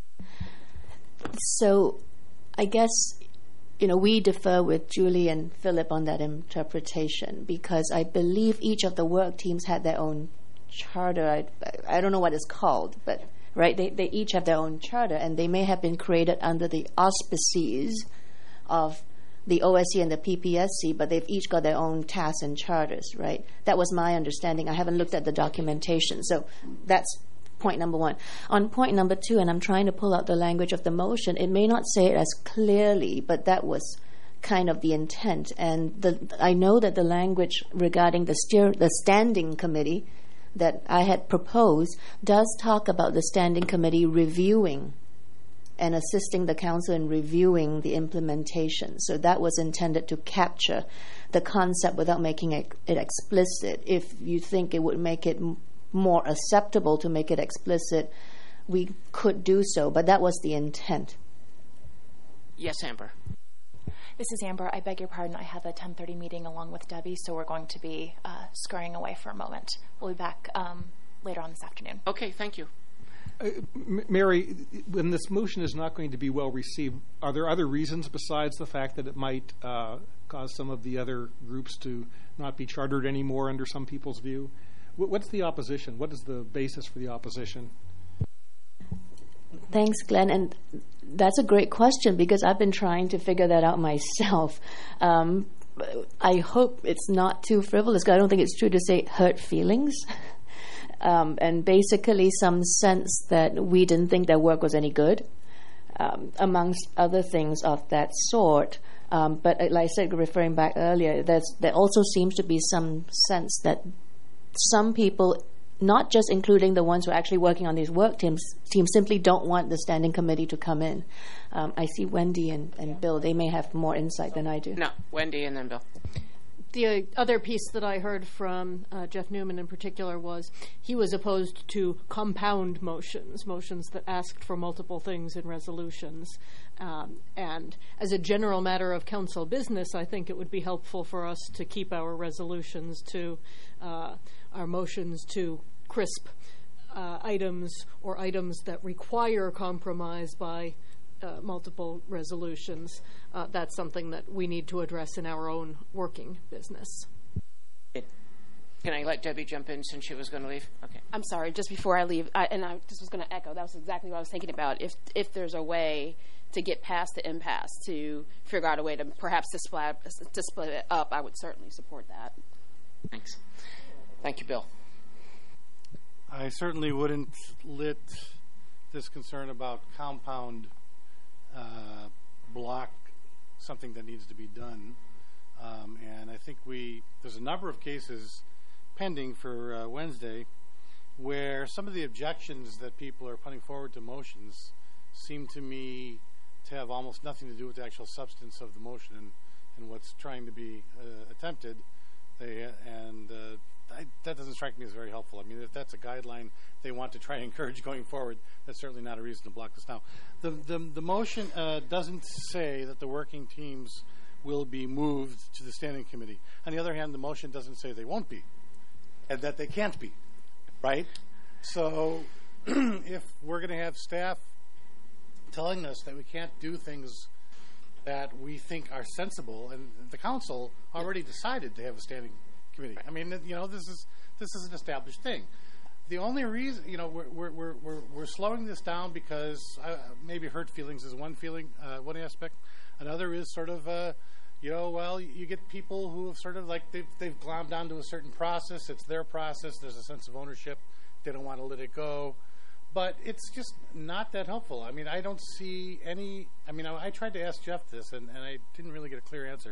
So I guess, you know, we differ with Julie and Philip on that interpretation, because I believe each of the work teams had their own charter. I, I don't know what it's called, but right, they, they each have their own charter, and they may have been created under the auspices of the O S C and the P P S C, but they've each got their own tasks and charters, right? That was my understanding. I haven't looked at the documentation. So that's point number one. On point number two, and I'm trying to pull out the language of the motion, it may not say it as clearly, but that was kind of the intent. And the, I know that the language regarding the steer, the standing committee that I had proposed does talk about the standing committee reviewing and assisting the council in reviewing the implementation. So that was intended to capture the concept without making it, it explicit. If you think it would make it m- more acceptable to make it explicit, we could do so, but that was the intent. Yes, Amber. This is Amber. I beg your pardon. I have a ten thirty meeting along with Debbie, so we're going to be uh, scurrying away for a moment. We'll be back um, later on this afternoon. Okay, thank you. Uh, M- Mary, when this motion is not going to be well received, are there other reasons besides the fact that it might uh, cause some of the other groups to not be chartered anymore under some people's view? W- what's the opposition? What is the basis for the opposition? Thanks, Glenn. And that's a great question, because I've been trying to figure that out myself. Um, I hope it's not too frivolous. I don't think it's true to say hurt feelings. Um, and basically some sense that we didn't think their work was any good, um, amongst other things of that sort. Um, but like I said, referring back earlier, there's, there also seems to be some sense that some people, not just including the ones who are actually working on these work teams, teams simply don't want the standing committee to come in. Um, I see Wendy and, and Bill. They may have more insight than I do. No, Wendy and then Bill. The other piece that I heard from uh, Jeff Newman in particular was he was opposed to compound motions, motions that asked for multiple things in resolutions. Um, and as a general matter of council business, I think it would be helpful for us to keep our resolutions to uh, our motions to crisp uh, items or items that require compromise by Uh, multiple resolutions. Uh, that's something that we need to address in our own working business. Can I let Debbie jump in since she was going to leave? Okay. I'm sorry, just before I leave, I, and I just was going to echo, that was exactly what I was thinking about. If if there's a way to get past the impasse, to figure out a way to perhaps to split, to split it up, I would certainly support that. Thanks. Thank you, Bill. I certainly wouldn't let this concern about compound Uh, block something that needs to be done. Um, and I think we, there's a number of cases pending for uh, Wednesday, where some of the objections that people are putting forward to motions seem to me to have almost nothing to do with the actual substance of the motion and, and what's trying to be uh, attempted. They, and uh, I, that doesn't strike me as very helpful. I mean, if that's a guideline they want to try and encourage going forward, that's certainly not a reason to block this now. The, the, the motion uh, doesn't say that the working teams will be moved to the standing committee. On the other hand, the motion doesn't say they won't be and that they can't be, right? So if we're going to have staff telling us that we can't do things that we think are sensible, and the council already decided to have a standing committee. I mean, you know, this is this is an established thing. The only reason, you know, we're we're we're we're, we're slowing this down because uh, maybe hurt feelings is one feeling, uh, one aspect. Another is sort of, uh, you know, well, you get people who have sort of like they've they've glommed onto a certain process. It's their process. There's a sense of ownership. They don't want to let it go. But it's just not that helpful. I mean, I don't see any... I mean, I, I tried to ask Jeff this, and, and I didn't really get a clear answer.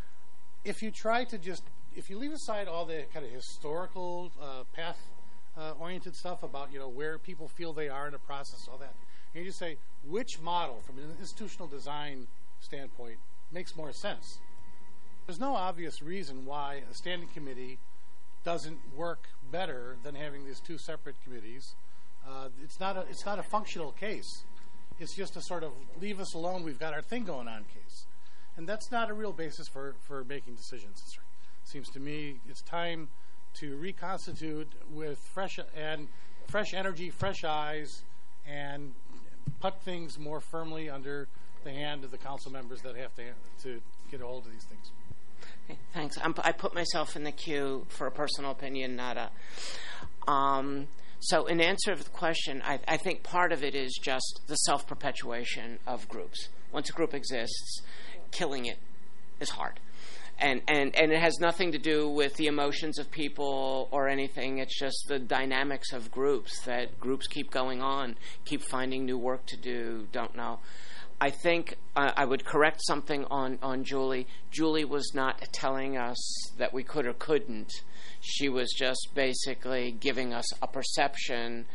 If you try to just... If you leave aside all the kind of historical, uh, path-oriented uh, stuff about, you know, where people feel they are in a process, all that, and you just say, which model, from an institutional design standpoint, makes more sense? There's no obvious reason why a standing committee doesn't work better than having these two separate committees. Uh, it's not a it's not a functional case. It's just a sort of leave us alone, we've got our thing going on case. And that's not a real basis for, for making decisions. It seems to me it's time to reconstitute with fresh and fresh energy, fresh eyes, and put things more firmly under the hand of the council members that have to to get a hold of these things. Okay, thanks. I'm, I put myself in the queue for a personal opinion, not a... Um, So in answer to the question, I, I think part of it is just the self-perpetuation of groups. Once a group exists, killing it is hard. And, and, and it has nothing to do with the emotions of people or anything. It's just the dynamics of groups, that groups keep going on, keep finding new work to do, don't know. I think uh, I would correct something on, on Julie. Julie was not telling us that we could or couldn't. She was just basically giving us a perception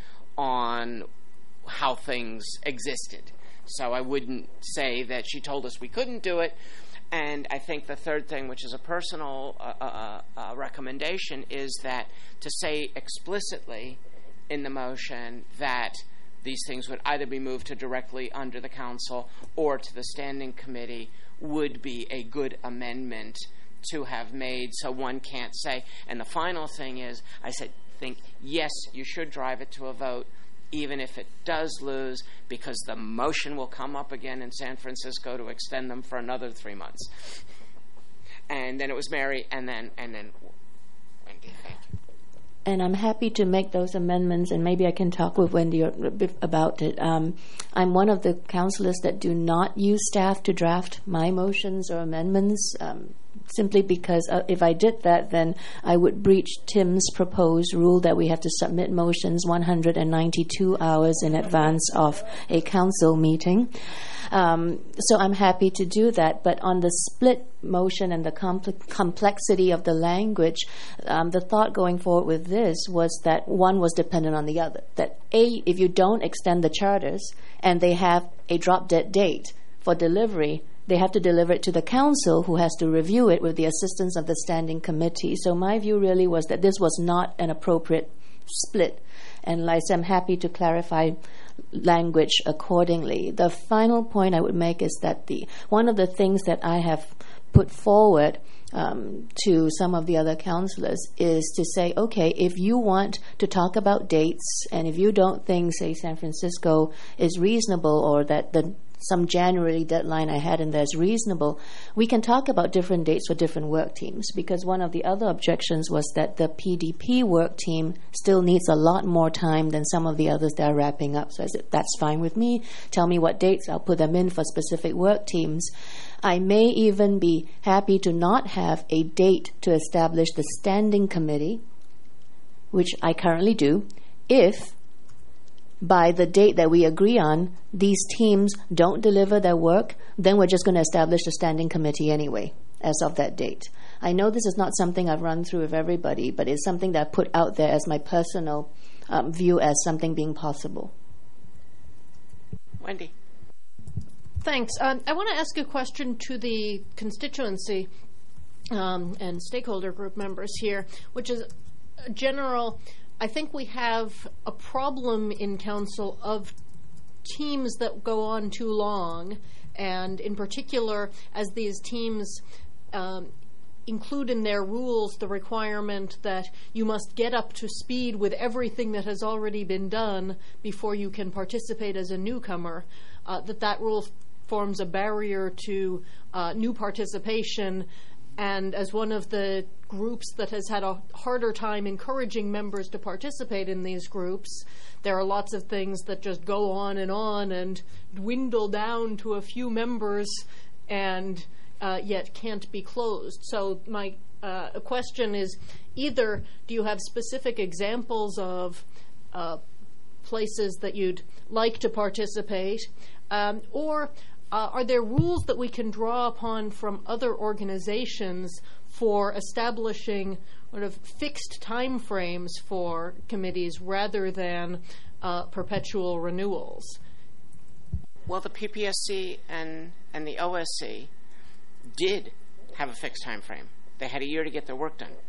on how things existed. So I wouldn't say that she told us we couldn't do it. And I think the third thing, which is a personal uh, uh, uh, recommendation, is that to say explicitly in the motion that these things would either be moved to directly under the council or to the standing committee would be a good amendment to have made, so one can't say. And the final thing is, I said, think, yes, you should drive it to a vote, even if it does lose, because the motion will come up again in San Francisco to extend them for another three months. And then it was Mary, and then and then Wendy. Thank you. And I'm happy to make those amendments, and maybe I can talk with Wendy about it. Um, I'm one of the councillors that do not use staff to draft my motions or amendments, um, simply because uh, if I did that, then I would breach Tim's proposed rule that we have to submit motions one hundred ninety-two hours in advance of a council meeting. Um, so I'm happy to do that. But on the split motion and the compl- complexity of the language, um, the thought going forward with this was that one was dependent on the other. That A, if you don't extend the charters and they have a drop-dead date for delivery, they have to deliver it to the council, who has to review it with the assistance of the standing committee. So my view really was that this was not an appropriate split. And like I said, I'm happy to clarify language accordingly. The final point I would make is that the one of the things that I have put forward um, to some of the other councillors is to say, okay, if you want to talk about dates, and if you don't think, say, San Francisco is reasonable, or that the some January deadline I had in there is reasonable, we can talk about different dates for different work teams, because one of the other objections was that the P D P work team still needs a lot more time than some of the others that are wrapping up. So I said, that's fine with me. Tell me what dates, I'll put them in for specific work teams. I may even be happy to not have a date to establish the standing committee, which I currently do, if by the date that we agree on, these teams don't deliver their work, then we're just going to establish the standing committee anyway, as of that date. I know this is not something I've run through with everybody, but it's something that I put out there as my personal um, view as something being possible. Wendy. Thanks. Um, I want to ask a question to the constituency um, and stakeholder group members here, which is general. I think we have a problem in council of teams that go on too long, and in particular, as these teams um, include in their rules the requirement that you must get up to speed with everything that has already been done before you can participate as a newcomer, uh, that that rule forms a barrier to uh, new participation. And as one of the groups that has had a harder time encouraging members to participate in these groups, there are lots of things that just go on and on and dwindle down to a few members and uh, yet can't be closed. So my uh, question is, either do you have specific examples of uh, places that you'd like to participate, um, or Uh, are there rules that we can draw upon from other organizations for establishing sort of fixed time frames for committees rather than uh, perpetual renewals? Well, the P P S C and, and the O S C did have a fixed time frame. They had a year to get their work done.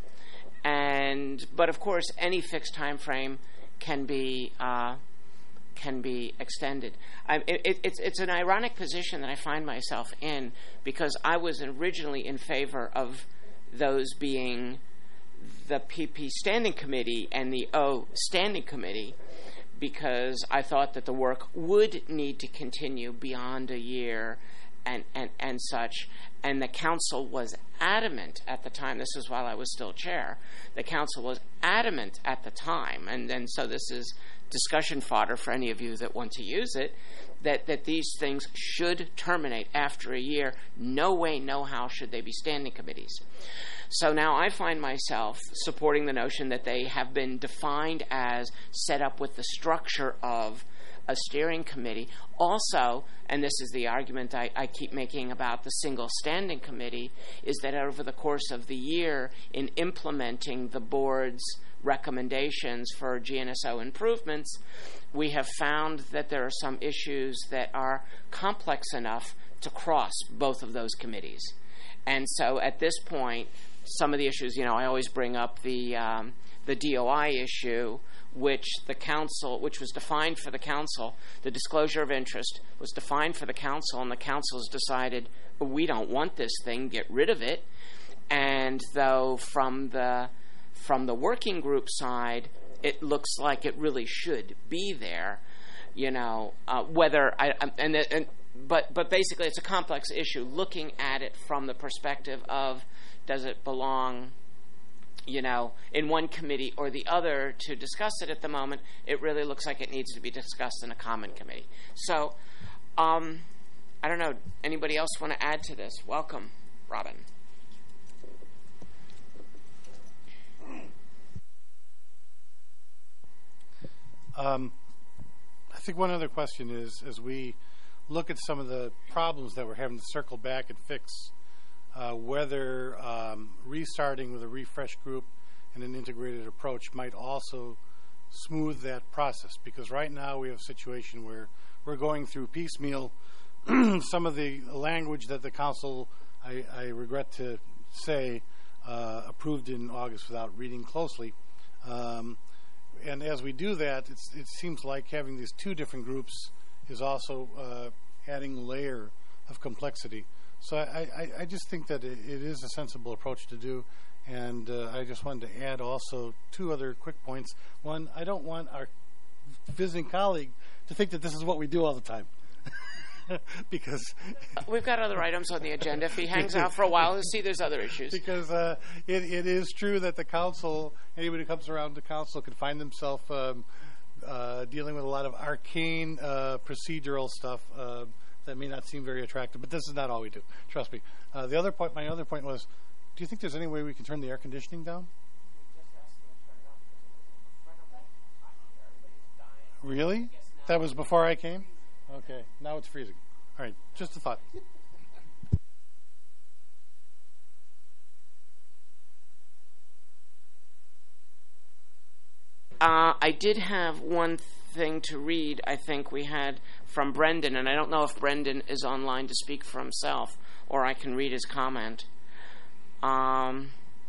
And but of course, any fixed time frame can be uh, can be extended. I, it, it's it's an ironic position that I find myself in, because I was originally in favor of those being the P P Standing Committee and the O Standing Committee, because I thought that the work would need to continue beyond a year and, and, and such. And the council was adamant at the time, this is while I was still chair, the council was adamant at the time, and, and so this is discussion fodder for any of you that want to use it, that, that these things should terminate after a year. No way, no how should they be standing committees. So now I find myself supporting the notion that they have been defined as set up with the structure of a steering committee. Also, and this is the argument I, I keep making about the single standing committee, is that over the course of the year, in implementing the board's recommendations for G N S O improvements, we have found that there are some issues that are complex enough to cross both of those committees. And so at this point, some of the issues, you know, I always bring up the um, the D O I issue, which the council, which was defined for the council, the disclosure of interest was defined for the council, and the council has decided, well, we don't want this thing, get rid of it. And though from the from the working group side, it looks like it really should be there, you know, uh, whether I and, and but but basically it's a complex issue. Looking at it from the perspective of, does it belong, you know, in one committee or the other to discuss it at the moment? It really looks like it needs to be discussed in a common committee. So, um, I don't know. Anybody else want to add to this? Welcome, Robin. Um, I think one other question is, as we look at some of the problems that we're having to circle back and fix, Uh, whether um, restarting with a refresh group and an integrated approach might also smooth that process. Because right now we have a situation where we're going through piecemeal some of the language that the council, I, I regret to say, uh, approved in August without reading closely. Um, and as we do that, it's, it seems like having these two different groups is also uh, adding a layer of complexity. So I, I, I just think that it, it is a sensible approach to do, and uh, I just wanted to add also two other quick points. One, I don't want our visiting colleague to think that this is what we do all the time. Because we've got other items on the agenda. If he hangs out for a while, he'll see there's other issues. Because uh, it, it is true that the council, anybody who comes around the council can find themselves um, uh, dealing with a lot of arcane uh, procedural stuff uh, that may not seem very attractive, but this is not all we do. Trust me. Uh, the other point, my other point was, do you think there's any way we can turn the air conditioning down? Really? That was before I came? Okay. Now it's freezing. All right. Just a thought. uh, I did have one thing to read, I think we had from Brendan, and I don't know if Brendan is online to speak for himself, or I can read his comment. Um,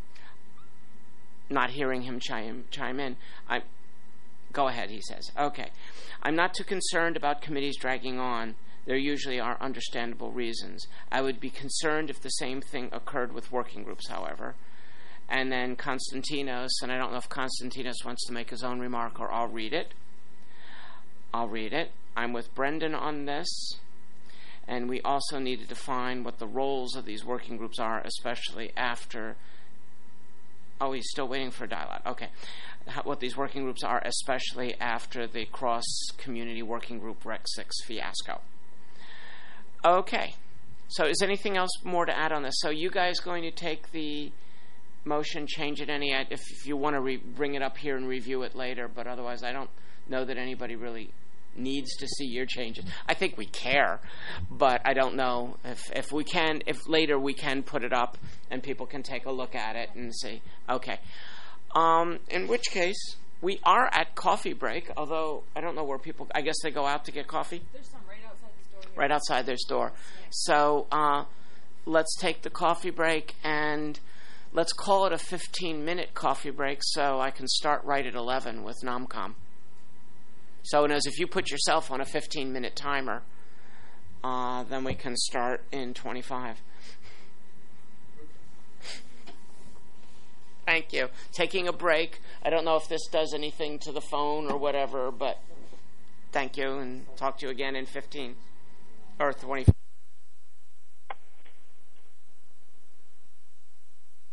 not hearing him chime, chime in. I, go ahead, he says. Okay. I'm not too concerned about committees dragging on. There usually are understandable reasons. I would be concerned if the same thing occurred with working groups, however. And then Konstantinos, and I don't know if Konstantinos wants to make his own remark, or I'll read it. I'll read it. I'm with Brendan on this. And we also need to define what the roles of these working groups are, especially after... Oh, he's still waiting for dialogue. Okay. How, what these working groups are, especially after the cross-community working group Rec six fiasco. Okay. So is anything else more to add on this? So you guys going to take the motion, change it any, if, if you want to re- bring it up here and review it later, but otherwise I don't know that anybody really needs to see your changes. I think we care, but I don't know if, if we can, if later we can put it up and people can take a look at it and see. Okay. Um, in which case, we are at coffee break, although I don't know where people, I guess they go out to get coffee? There's some right outside this door here. Right outside their store. So uh, let's take the coffee break, and let's call it a fifteen-minute coffee break so I can start right at eleven with NomCom. So as if you put yourself on a fifteen-minute timer, uh, then we can start in twenty-five. Thank you. Taking a break. I don't know if this does anything to the phone or whatever, but thank you, and talk to you again in fifteen or twenty-five.